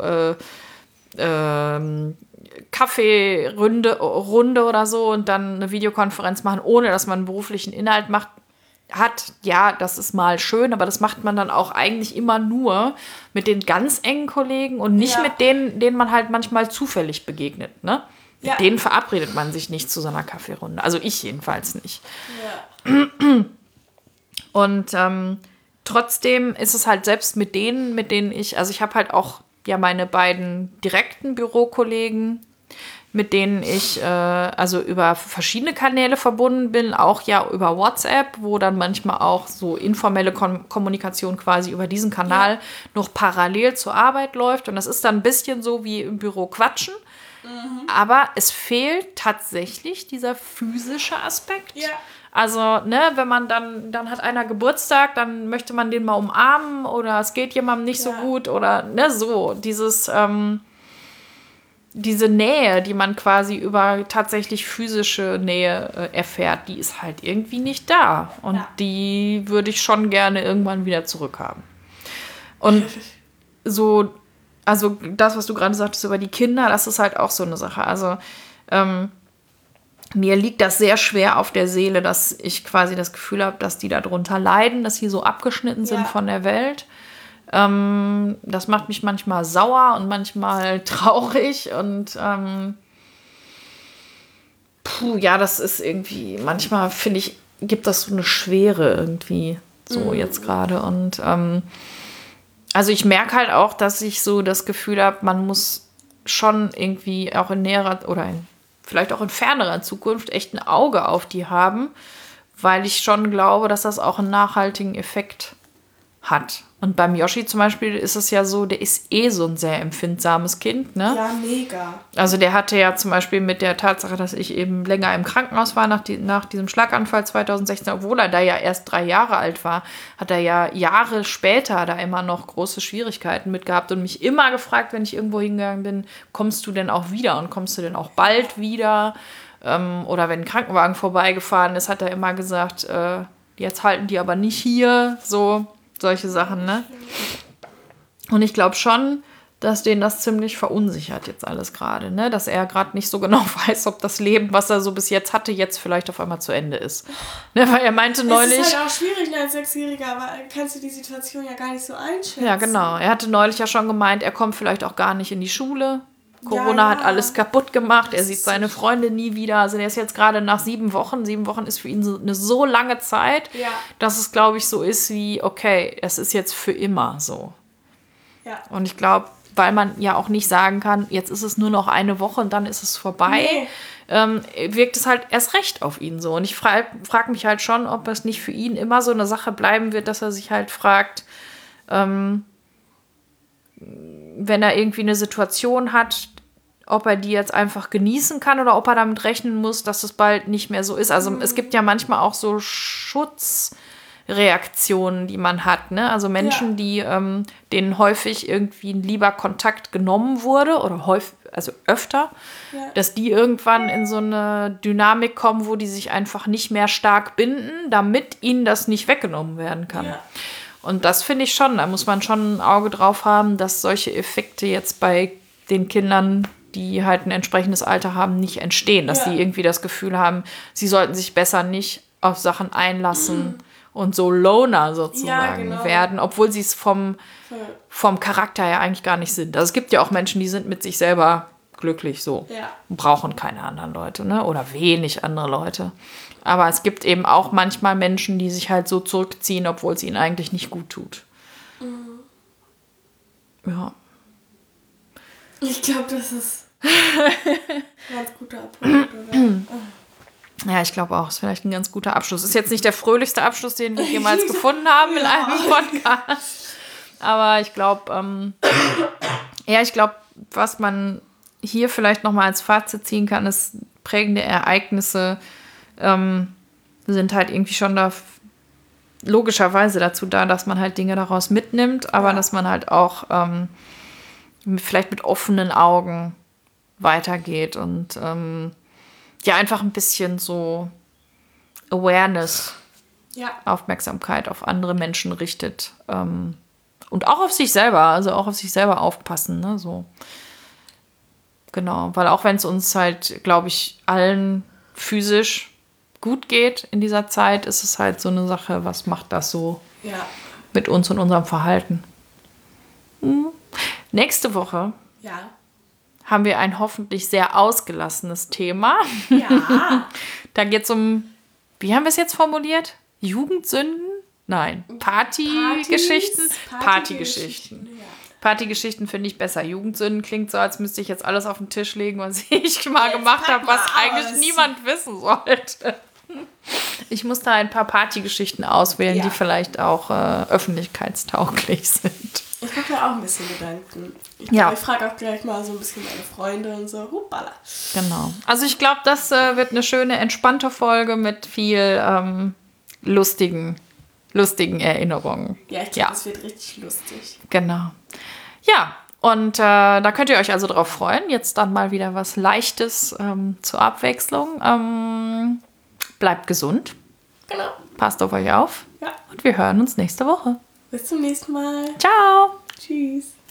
Kaffeerunde oder so und dann eine Videokonferenz machen, ohne dass man einen beruflichen Inhalt hat. Ja, das ist mal schön, aber das macht man dann auch eigentlich immer nur mit den ganz engen Kollegen und nicht mit denen man halt manchmal zufällig begegnet, ne? Mit denen verabredet man sich nicht zu so einer Kaffeerunde. Also ich jedenfalls nicht. Ja. Und trotzdem ist es halt selbst mit denen ich habe halt auch meine beiden direkten Bürokollegen, mit denen ich über verschiedene Kanäle verbunden bin, auch über WhatsApp, wo dann manchmal auch so informelle Kommunikation quasi über diesen Kanal noch parallel zur Arbeit läuft. Und das ist dann ein bisschen so wie im Büro quatschen. Aber es fehlt tatsächlich dieser physische Aspekt. Ja. Also, ne, wenn man dann hat einer Geburtstag, dann möchte man den mal umarmen oder es geht jemandem nicht so gut oder ne, so diese Nähe, die man quasi über tatsächlich physische Nähe erfährt, die ist halt irgendwie nicht da. Und die würde ich schon gerne irgendwann wieder zurückhaben. Und so, also das, was du gerade sagtest über die Kinder, das ist halt auch so eine Sache. Also mir liegt das sehr schwer auf der Seele, dass ich quasi das Gefühl habe, dass die darunter leiden, dass sie so abgeschnitten sind von der Welt. Das macht mich manchmal sauer und manchmal traurig und das ist irgendwie, manchmal finde ich, gibt das so eine Schwere irgendwie so jetzt gerade und also ich merke halt auch, dass ich so das Gefühl habe, man muss schon irgendwie auch in näherer oder vielleicht auch in fernerer Zukunft echt ein Auge auf die haben, weil ich schon glaube, dass das auch einen nachhaltigen Effekt hat. Und beim Yoshi zum Beispiel ist es ja so, der ist so ein sehr empfindsames Kind, ne? Ja, mega. Also der hatte ja zum Beispiel mit der Tatsache, dass ich eben länger im Krankenhaus war nach diesem Schlaganfall 2016, obwohl er da ja erst 3 Jahre alt war, hat er ja Jahre später da immer noch große Schwierigkeiten mit gehabt und mich immer gefragt, wenn ich irgendwo hingegangen bin, kommst du denn auch wieder und kommst du denn auch bald wieder? Oder wenn ein Krankenwagen vorbeigefahren ist, hat er immer gesagt, jetzt halten die aber nicht hier, so. Solche Sachen, ne? Und ich glaube schon, dass den das ziemlich verunsichert jetzt alles gerade, ne? Dass er gerade nicht so genau weiß, ob das Leben, was er so bis jetzt hatte, jetzt vielleicht auf einmal zu Ende ist. Ne? Weil er meinte neulich... Es ist halt auch schwierig als 6-Jähriger, aber kannst du die Situation ja gar nicht so einschätzen. Ja, genau. Er hatte neulich ja schon gemeint, er kommt vielleicht auch gar nicht in die Schule. Corona hat alles kaputt gemacht. Er sieht seine Freunde nie wieder. Also der ist jetzt gerade nach 7 Wochen. 7 Wochen ist für ihn eine so lange Zeit, dass es, glaube ich, so ist wie, okay, es ist jetzt für immer so. Ja. Und ich glaube, weil man ja auch nicht sagen kann, jetzt ist es nur noch eine Woche und dann ist es vorbei, wirkt es halt erst recht auf ihn so. Und ich frag mich halt schon, ob es nicht für ihn immer so eine Sache bleiben wird, dass er sich halt fragt, wenn er irgendwie eine Situation hat, ob er die jetzt einfach genießen kann oder ob er damit rechnen muss, dass es bald nicht mehr so ist. Also es gibt ja manchmal auch so Schutzreaktionen, die man hat, ne? Also Menschen, die denen häufig irgendwie ein lieber Kontakt genommen wurde oder öfter, dass die irgendwann in so eine Dynamik kommen, wo die sich einfach nicht mehr stark binden, damit ihnen das nicht weggenommen werden kann. Ja. Und das finde ich schon, da muss man schon ein Auge drauf haben, dass solche Effekte jetzt bei den Kindern, die halt ein entsprechendes Alter haben, nicht entstehen. Dass die irgendwie das Gefühl haben, sie sollten sich besser nicht auf Sachen einlassen und so Loner sozusagen werden, obwohl sie es vom Charakter her eigentlich gar nicht sind. Also es gibt ja auch Menschen, die sind mit sich selber glücklich so. Brauchen keine anderen Leute, ne? Oder wenig andere Leute. Aber es gibt eben auch manchmal Menschen, die sich halt so zurückziehen, obwohl es ihnen eigentlich nicht gut tut. Ja. Ich glaube, das ist ein ganz guter Punkt, oder? Ja, ich glaube auch. Ist vielleicht ein ganz guter Abschluss. Ist jetzt nicht der fröhlichste Abschluss, den wir jemals gefunden haben in einem Podcast. Aber ich glaube, was man hier vielleicht nochmal als Fazit ziehen kann, ist, prägende Ereignisse sind halt irgendwie schon da logischerweise dazu da, dass man halt Dinge daraus mitnimmt, aber dass man halt auch vielleicht mit offenen Augen weitergeht und einfach ein bisschen so Awareness, Aufmerksamkeit auf andere Menschen richtet und auch auf sich selber, also auch auf sich selber aufpassen, ne, so. Genau, weil auch wenn es uns halt, glaube ich, allen physisch gut geht in dieser Zeit, ist es halt so eine Sache, was macht das so mit uns und unserem Verhalten. Nächste Woche haben wir ein hoffentlich sehr ausgelassenes Thema. Ja. Da geht es um, wie haben wir es jetzt formuliert? Jugendsünden? Nein, Partygeschichten? Partygeschichten. Ja. Partygeschichten finde ich besser. Jugendsünden klingt so, als müsste ich jetzt alles auf den Tisch legen, was ich mal gemacht habe, was eigentlich niemand wissen sollte. Ich muss da ein paar Partygeschichten auswählen, die vielleicht auch öffentlichkeitstauglich sind. Ich mache mir auch ein bisschen Gedanken. Ich frage auch gleich mal so ein bisschen meine Freunde und so. Hoppala. Genau. Also ich glaube, das wird eine schöne, entspannte Folge mit viel lustigen Erinnerungen. Ja, ich glaube, das wird richtig lustig. Genau. Ja, und da könnt ihr euch also drauf freuen. Jetzt dann mal wieder was Leichtes zur Abwechslung. Bleibt gesund. Genau. Passt auf euch auf. Ja. Und wir hören uns nächste Woche. Bis zum nächsten Mal. Ciao. Tschüss.